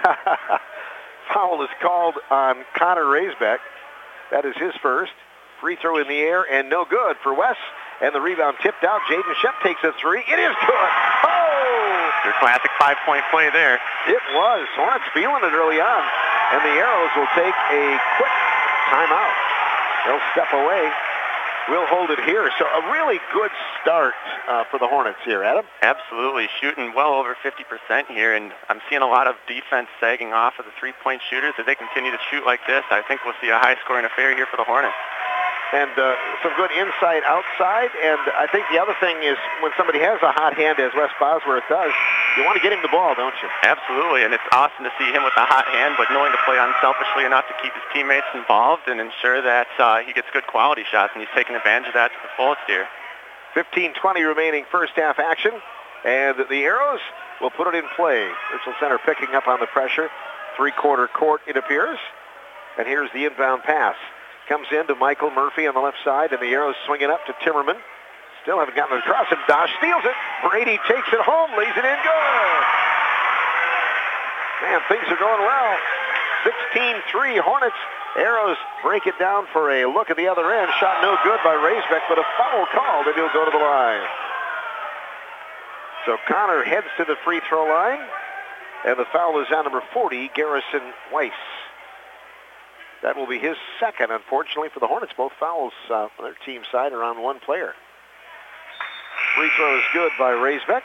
Foul is called on Connor Raisbeck. That is his first. Free throw in the air, and no good for Wes. And the rebound tipped out. Jaden Shep takes a three. It is good. Oh! Your classic 5-point play there. It was. Hornets feeling it early on. And the Arrows will take a quick timeout. They'll step away. We'll hold it here. So a really good start for the Hornets here, Adam. Absolutely. Shooting well over 50% here, and I'm seeing a lot of defense sagging off of the three-point shooters. If they continue to shoot like this, I think we'll see a high-scoring affair here for the Hornets. And some good inside, outside. And I think the other thing is when somebody has a hot hand, as Wes Bosworth does, you want to get him the ball, don't you? Absolutely, and it's awesome to see him with a hot hand, but knowing to play unselfishly enough to keep his teammates involved and ensure that he gets good quality shots, and he's taking advantage of that to the fullest here. 15-20 remaining first half action, and the Arrows will put it in play. Richland Center picking up on the pressure. Three-quarter court, it appears. And here's the inbound pass. Comes in to Michael Murphy on the left side, and the Arrows swing it up to Timmerman. Still haven't gotten it across, and Dosh steals it. Brady takes it home, lays it in, good. Man, things are going well. 16-3 Hornets. Arrows break it down for a look at the other end. Shot no good by Raisbeck, but a foul called, and he'll go to the line. So Connor heads to the free throw line, and the foul is on number 40, Garrison Weiss. That will be his second, unfortunately, for the Hornets. Both fouls on their team side are on one player. Free throw is good by Raisbeck.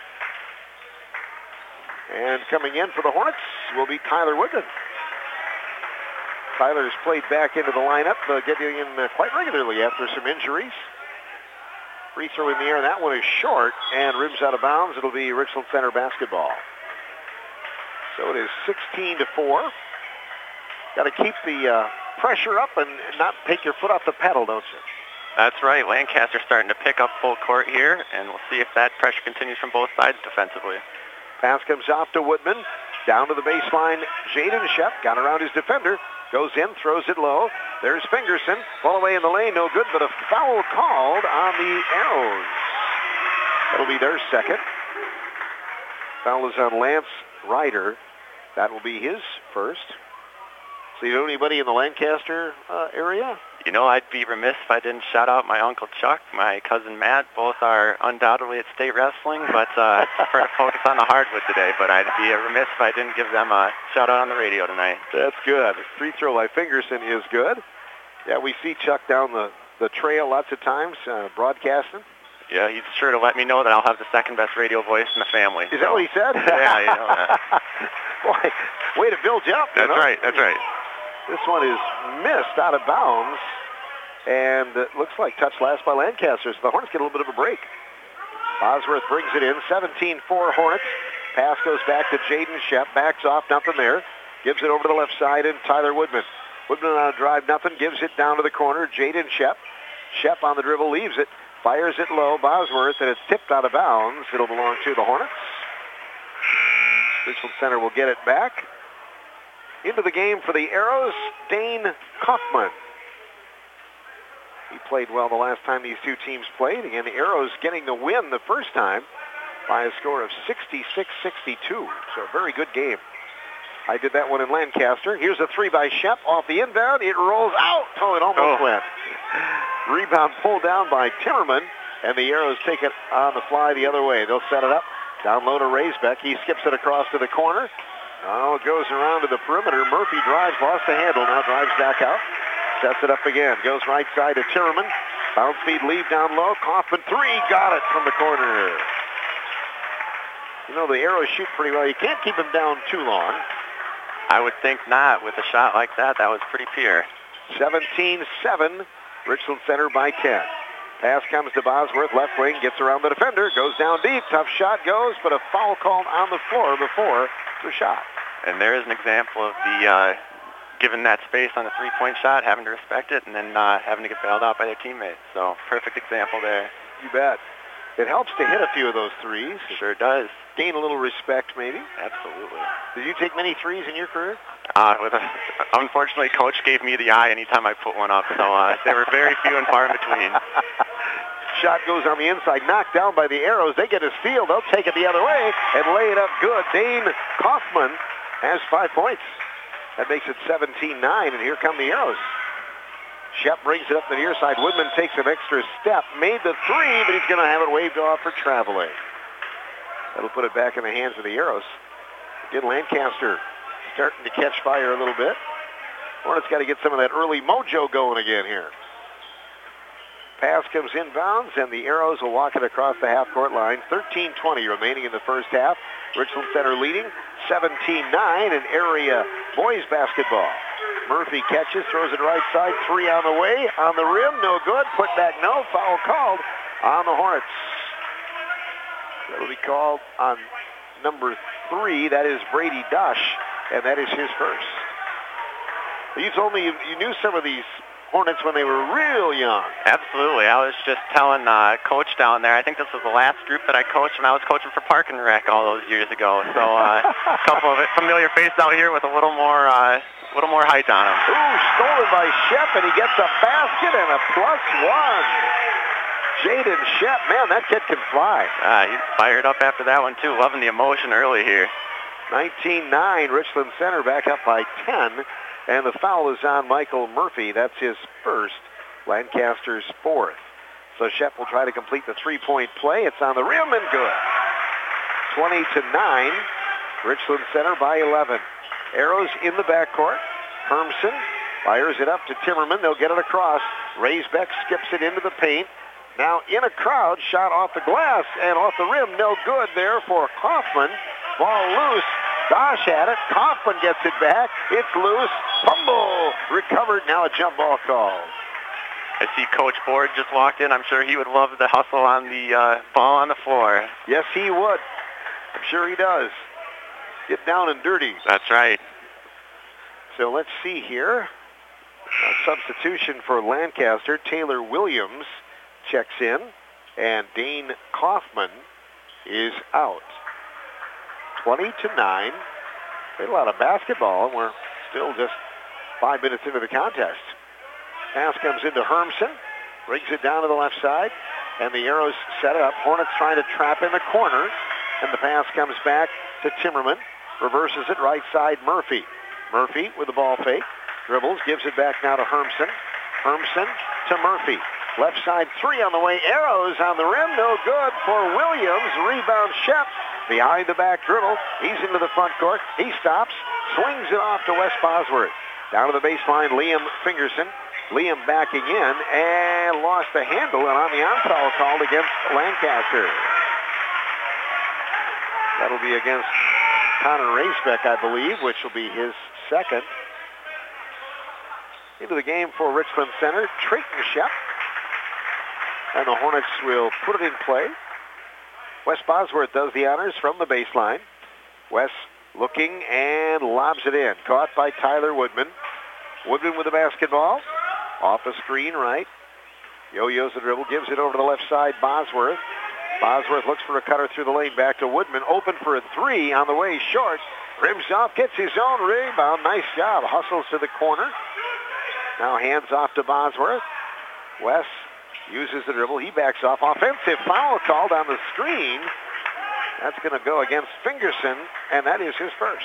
And coming in for the Hornets will be Tyler Woodman. Tyler has played back into the lineup, getting in quite regularly after some injuries. Free throw in the air, and that one is short and rims out of bounds. It'll be Richland Center basketball. So it is 16-4. Got to keep the pressure up and not take your foot off the pedal, don't you? That's right. Lancaster starting to pick up full court here, and we'll see if that pressure continues from both sides defensively. Pass comes off to Woodman. Down to the baseline, Jaden Shep got around his defender. Goes in, throws it low. There's Fingerson. Ball away in the lane, no good, but a foul called on the Arrows. That'll be their second. Foul is on Lance Ryder. That will be his first. So you know anybody in the Lancaster area? You know, I'd be remiss if I didn't shout out my Uncle Chuck, my cousin Matt. Both are undoubtedly at state wrestling, but I prefer to focus on the hardwood today. But I'd be remiss if I didn't give them a shout out on the radio tonight. That's good. Free throw by Fingerson is good. Yeah, we see Chuck down the trail lots of times broadcasting. Yeah, he's sure to let me know that I'll have the second best radio voice in the family. Is that what he said? Yeah, you know that. Boy, way to build you up. That's right. That's right. This one is missed out of bounds, and it looks like touched last by Lancaster, so the Hornets get a little bit of a break. Bosworth brings it in, 17-4 Hornets. Pass goes back to Jaden Shep, backs off, nothing there. Gives it over to the left side, and Tyler Woodman. Woodman on a drive, nothing, gives it down to the corner. Jaden Shep. Shep on the dribble, leaves it, fires it low. Bosworth, and it's tipped out of bounds. It'll belong to the Hornets. Richland Center will get it back. Into the game for the Arrows, Dane Kaufman. He played well the last time these two teams played. Again, the Arrows getting the win the first time by a score of 66-62. So a very good game. I did that one in Lancaster. Here's a three by Shep off the inbound. It rolls out. Oh, it almost went. Rebound pulled down by Timmerman, and the Arrows take it on the fly the other way. They'll set it up. Down low to Raisbeck. He skips it across to the corner. Oh, it goes around to the perimeter. Murphy drives, lost the handle. Now drives back out. Sets it up again. Goes right side to Timmerman. Bounce feed lead down low. Kaufman three. Got it from the corner. You know, the Arrows shoot pretty well. You can't keep them down too long. I would think not. With a shot like that, that was pretty pure. 17-7. Richland Center by 10. Pass comes to Bosworth. Left wing. Gets around the defender. Goes down deep. Tough shot goes, but a foul called on the floor before the shot. And there is an example of the given that space on the three-point shot, having to respect it, and then having to get bailed out by their teammates. So perfect example there. You bet. It helps to hit a few of those threes. It sure does. Gain a little respect, maybe. Absolutely. Did you take many threes in your career? Unfortunately, Coach gave me the eye anytime I put one up, so they were very few and far in between. Shot goes on the inside, knocked down by the Arrows. They get a steal. They'll take it the other way and lay it up good. Dane Kaufman has 5 points. That makes it 17-9, and here come the Arrows. Shep brings it up the near side. Woodman takes an extra step. Made the three, but he's going to have it waved off for traveling. That'll put it back in the hands of the Arrows. Again, Lancaster starting to catch fire a little bit. Hornets got to get some of that early mojo going again here. Pass comes inbounds, and the Arrows will walk it across the half-court line. 13:20 remaining in the first half. Richland Center leading 17-9 in area boys basketball. Murphy catches, throws it right side. Three on the way. On the rim, no good. Put back, no. Foul called on the Hornets. That'll be called on number 3. That is Brady Dush, and that is his first. You told me you knew some of these Hornets when they were real young. Absolutely. I was just telling Coach down there, I think this was the last group that I coached when I was coaching for Park and Rec all those years ago. So a couple of familiar faces out here with a little more height on them. Ooh, stolen by Shep, and he gets a basket and a +1. Jaden Shep, man, that kid can fly. He's fired up after that one, too. Loving the emotion early here. 19-9, Richland Center back up by 10. And the foul is on Michael Murphy. That's his first, Lancaster's fourth. So Shep will try to complete the three-point play. It's on the rim and good. 20-9, Richland Center by 11. Arrows in the backcourt. Hermsen fires it up to Timmerman. They'll get it across. Raisbeck skips it into the paint. Now in a crowd, shot off the glass and off the rim. No good there for Kaufman. Ball loose. Dosh had it. Kaufman gets it back. It's loose. Fumble. Recovered. Now a jump ball call. I see Coach Ford just walked in. I'm sure he would love the hustle on the ball on the floor. Yes, he would. I'm sure he does. Get down and dirty. That's right. So let's see here. A substitution for Lancaster. Taylor Williams checks in, and Dane Kaufman is out. 20-9. Played a lot of basketball, and we're still just 5 minutes into the contest. Pass comes into Hermsen, brings it down to the left side, and the Arrows set it up. Hornets trying to trap in the corner, and the pass comes back to Timmerman. Reverses it right side, Murphy. Murphy with the ball fake. Dribbles, gives it back now to Hermsen. Hermsen to Murphy. Left side three on the way. Arrows on the rim. No good for Williams. Rebound Shep. Behind the back dribble. He's into the front court. He stops. Swings it off to Wes Bosworth. Down to the baseline, Liam Fingerson. Liam backing in and lost the handle, and on the on-foul called against Lancaster. That'll be against Connor Racebeck, I believe, which will be his second. Into the game for Richland Center, Trayton Shep. And the Hornets will put it in play. Wes Bosworth does the honors from the baseline. Wes looking and lobs it in. Caught by Tyler Woodman. Woodman with the basketball. Off a screen right. Yo-yos the dribble, gives it over to the left side, Bosworth. Bosworth looks for a cutter through the lane, back to Woodman. Open for a three on the way, short. Rims off, gets his own rebound. Nice job. Hustles to the corner. Now hands off to Bosworth. Wes uses the dribble. He backs off. Offensive foul called on the screen. That's going to go against Fingerson, and that is his first.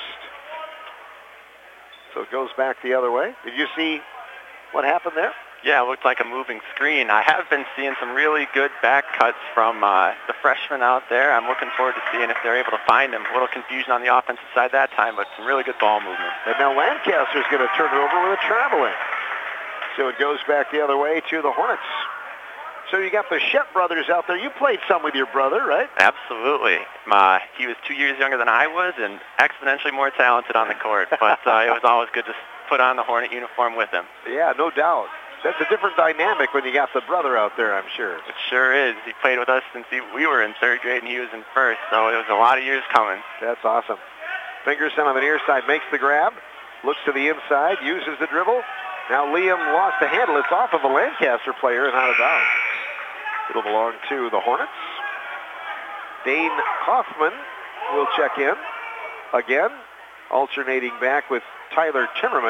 So it goes back the other way. Did you see what happened there? Yeah, it looked like a moving screen. I have been seeing some really good back cuts from the freshmen out there. I'm looking forward to seeing if they're able to find him. A little confusion on the offensive side that time, but some really good ball movement. And now Lancaster's going to turn it over with a traveling. So it goes back the other way to the Hornets. So you got the Shep brothers out there. You played some with your brother, right? Absolutely. He was 2 years younger than I was and exponentially more talented on the court. But it was always good to put on the Hornet uniform with him. Yeah, no doubt. That's a different dynamic when you got the brother out there, I'm sure. It sure is. He played with us since we were in third grade and he was in first, so it was a lot of years coming. That's awesome. Fingerson on the near side makes the grab, looks to the inside, uses the dribble. Now Liam lost the handle. It's off of a Lancaster player and out of bounds. It'll belong to the Hornets. Dane Kaufman will check in again, alternating back with Tyler Timmerman.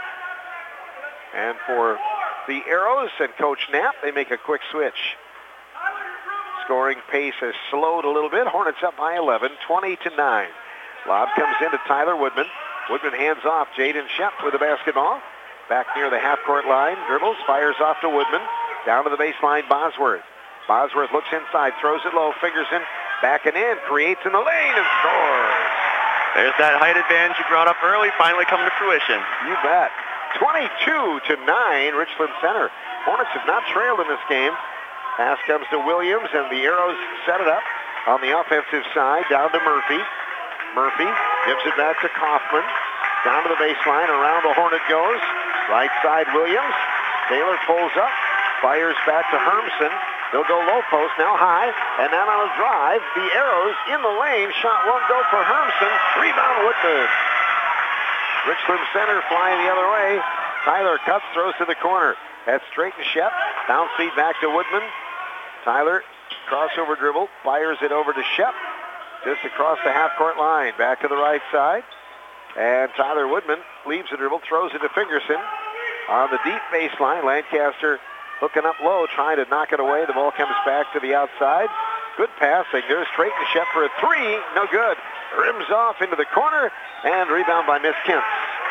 And for the Arrows and Coach Knapp, they make a quick switch. Scoring pace has slowed a little bit. Hornets up by 11, 20-9. Lob comes into Tyler Woodman. Woodman hands off. Jaden Shep with the basketball. Back near the half-court line. Dribbles, fires off to Woodman. Down to the baseline, Bosworth. Bosworth looks inside, throws it low. Fingerson backing in, creates in the lane, and scores. There's that height advantage you brought up early, finally coming to fruition. You bet. 22-9, Richland Center. Hornets have not trailed in this game. Pass comes to Williams, and the Arrows set it up on the offensive side, down to Murphy. Murphy gives it back to Kaufman. Down to the baseline, around the Hornet goes. Right side, Williams. Taylor pulls up, fires back to Hermson. They'll go low post, now high, and then on a drive, the Arrows in the lane. Shot one, go for Hermson. Rebound, Woodman. Richland Center flying the other way. Tyler cuts, throws to the corner. That's Trayton Shep. Bounce feed back to Woodman. Tyler, crossover dribble, fires it over to Shep. Just across the half-court line. Back to the right side. And Tyler Woodman leaves the dribble, throws it to Fingerson. On the deep baseline, Lancaster hooking up low, trying to knock it away. The ball comes back to the outside. Good passing. There's Trayton Shep for a three. No good. Rims off into the corner, and rebound by Miss Kent.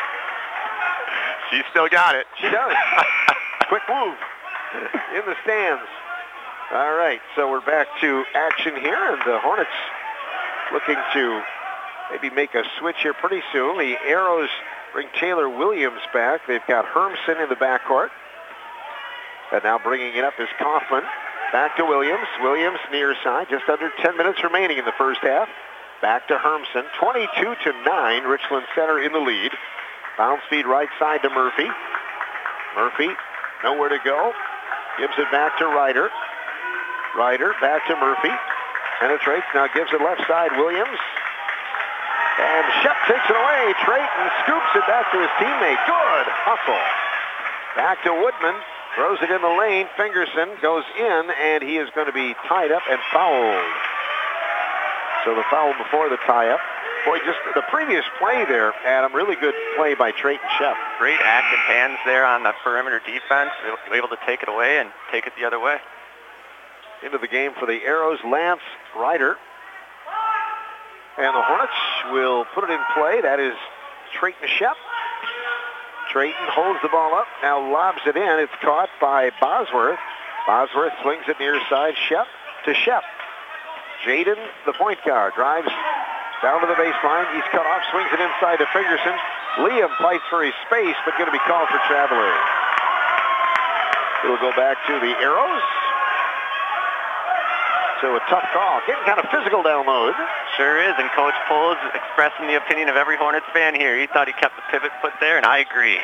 She still got it. She does. Quick move in the stands. All right, so we're back to action here, and the Hornets looking to maybe make a switch here pretty soon. The Arrows bring Taylor Williams back. They've got Hermson in the backcourt. And now bringing it up is Kaufman. Back to Williams. Williams near side. Just under 10 minutes remaining in the first half. Back to Hermson. 22-9. Richland Center in the lead. Bounce feed right side to Murphy. Murphy, nowhere to go. Gives it back to Ryder. Ryder back to Murphy. Penetrates. Now gives it left side. Williams. And Shep takes it away. Trayton scoops it back to his teammate. Good hustle. Back to Woodman. Throws it in the lane. Fingerson goes in, and he is going to be tied up and fouled. So the foul before the tie-up. Boy, just the previous play there, Adam, really good play by Trayton Shep. Great active hands there on the perimeter defense. They were able to take it away and take it the other way. Into the game for the Arrows, Lance Ryder. And the Hornets will put it in play. That is Trayton Shep. Trayton holds the ball up, now lobs it in. It's caught by Bosworth. Bosworth swings it near side. Shep to Shep. Jaden, the point guard, drives down to the baseline. He's cut off, swings it inside to Fingerson. Liam fights for his space, but going to be called for traveling. It'll go back to the Arrows. So a tough call. Getting kind of physical down low, isn't it? Sure is, and Coach Pohl is expressing the opinion of every Hornets fan here. He thought he kept the pivot put there, and I agree.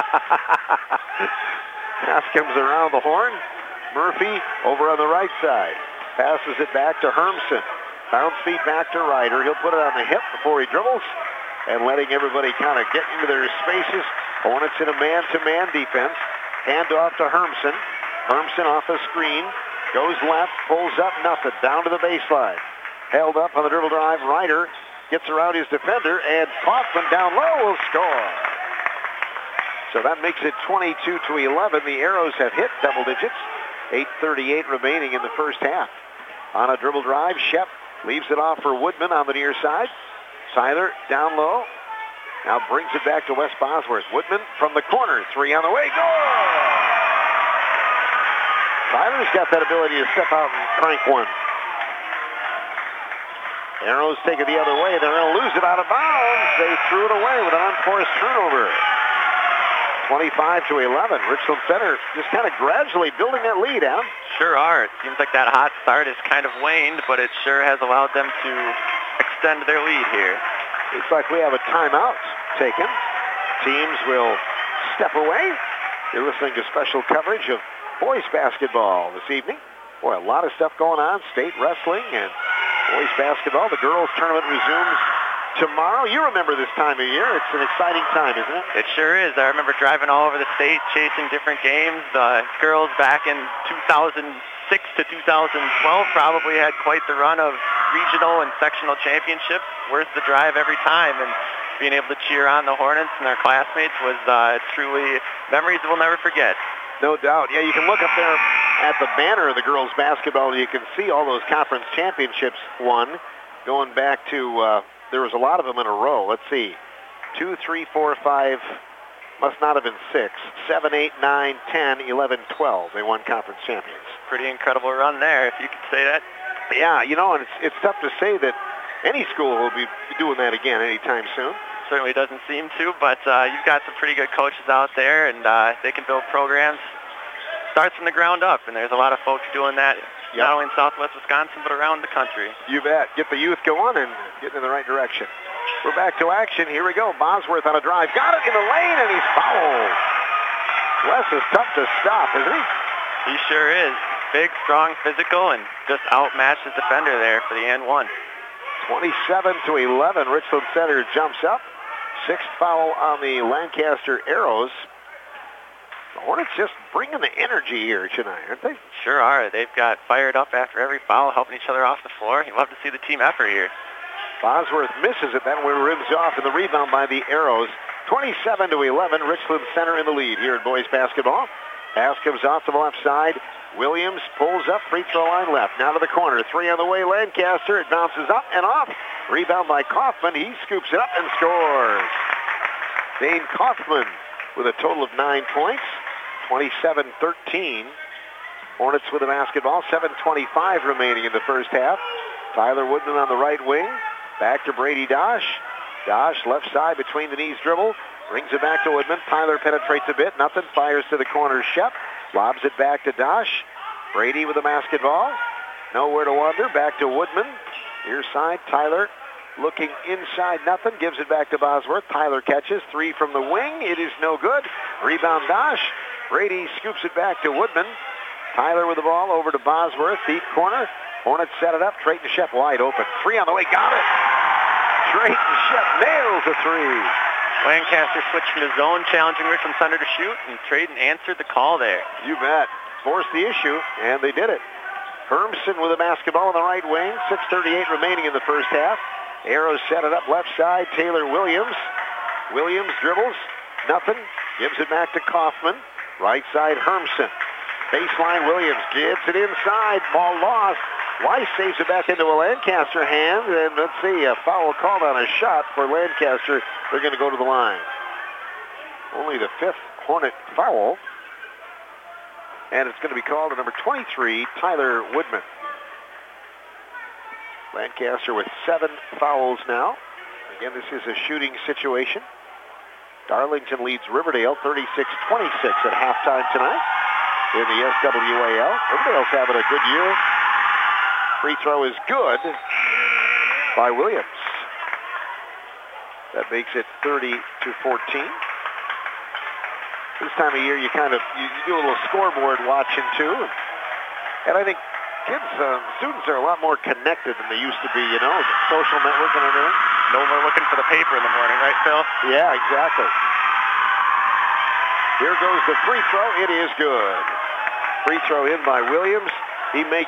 Pass comes around the horn. Murphy over on the right side. Passes it back to Hermsen. Bounce feed back to Ryder. He'll put it on the hip before he dribbles. And letting everybody kind of get into their spaces. Hornets in a man-to-man defense. Hand off to Hermsen. Hermsen off the screen. Goes left, pulls up, nothing. Down to the baseline. Held up on the dribble drive. Ryder gets around his defender, and Kaufman down low will score. So that makes it 22-11. The Arrows have hit double digits. 8:38 remaining in the first half. On a dribble drive, Shep leaves it off for Woodman on the near side. Tyler down low. Now brings it back to Wes Bosworth. Woodman from the corner. 3 on the way. Goal! Tyler's got that ability to step out and crank one. Arrows take it the other way. They're going to lose it out of bounds. They threw it away with an unforced turnover. 25-11. Richland Center just kind of gradually building that lead, Adam. Sure are. It seems like that hot start has kind of waned, but it sure has allowed them to extend their lead here. Looks like we have a timeout taken. Teams will step away. You're listening to special coverage of boys basketball this evening. Boy, a lot of stuff going on. State wrestling and boys basketball. The girls tournament resumes tomorrow. You remember this time of year. It's an exciting time, isn't it? It sure is. I remember driving all over the state, chasing different games. The girls back in 2006 to 2012 probably had quite the run of regional and sectional championships. Worth the drive every time. And being able to cheer on the Hornets and their classmates was truly memories we'll never forget. No doubt. Yeah, you can look up there at the banner of the girls basketball. You can see all those conference championships won. Going back to, there was a lot of them in a row. Let's see. 2, 3, 4, 5, must not have been 6. 7, 8, 9, 10, 11, 12. They won conference champions. Pretty incredible run there, if you could say that. Yeah, you know, and it's tough to say that any school will be doing that again anytime soon. Certainly doesn't seem to, but you've got some pretty good coaches out there, and they can build programs. Starts from the ground up, and there's a lot of folks doing that, not only in southwest Wisconsin, but around the country. You bet. Get the youth going and get in the right direction. We're back to action. Here we go. Bosworth on a drive. Got it in the lane, and he's fouled. Wes is tough to stop, isn't he? He sure is. Big, strong, physical, and just outmatched his defender there for the and one. 27-11. Richland Center jumps up. 6th foul on the Lancaster Arrows. The Hornets just bringing the energy here tonight, aren't they? Sure are. They've got fired up after every foul, helping each other off the floor. You love to see the team effort here. Bosworth misses it. That one rims off, and the rebound by the Arrows. 27-11. Richland Center in the lead here at boys basketball. Pass comes off to the left side. Williams pulls up, free throw line left. Now to the corner. 3 on the way, Lancaster. It bounces up and off. Rebound by Kaufman. He scoops it up and scores. Dane Kaufman with a total of 9 points. 27-13. Hornets with the basketball. 7:25 remaining in the first half. Tyler Woodman on the right wing. Back to Brady Dosh. Dosh left side between the knees dribble. Brings it back to Woodman. Tyler penetrates a bit. Nothing. Fires to the corner. Shep lobs it back to Dosh. Brady with the basketball. Nowhere to wander. Back to Woodman. Near side. Tyler looking inside. Nothing. Gives it back to Bosworth. Tyler catches. 3 from the wing. It is no good. Rebound Dosh. Brady scoops it back to Woodman. Tyler with the ball over to Bosworth. Deep corner. Hornets set it up. Trayton Shep wide open. 3 on the way. Got it. Trayton Shep nails a 3. Lancaster switched from the zone, challenging Richland Center to shoot, and Trayton answered the call there. You bet. Forced the issue, and they did it. Hermsen with the basketball on the right wing. 6:38 remaining in the first half. Arrows set it up left side. Taylor Williams. Williams dribbles. Nothing. Gives it back to Kaufman. Right side, Hermsen. Baseline, Williams gives it inside. Ball lost. Weiss saves it back into a Lancaster hand. And let's see, a foul called on a shot for Lancaster. They're going to go to the line. Only the 5th Hornet foul. And it's going to be called to number 23, Tyler Woodman. Lancaster with 7 fouls now. Again, this is a shooting situation. Darlington leads Riverdale 36-26 at halftime tonight. in the SWAL. Everybody else having a good year. Free throw is good by Williams. That makes it 30-14. This time of year, you kind of you do a little scoreboard watching too, and I think kids, students are a lot more connected than they used to be. You know, the social network and everything. No more looking for the paper in the morning, right, Phil? Yeah, exactly. Here goes the free throw. It is good. Free throw in by Williams. He makes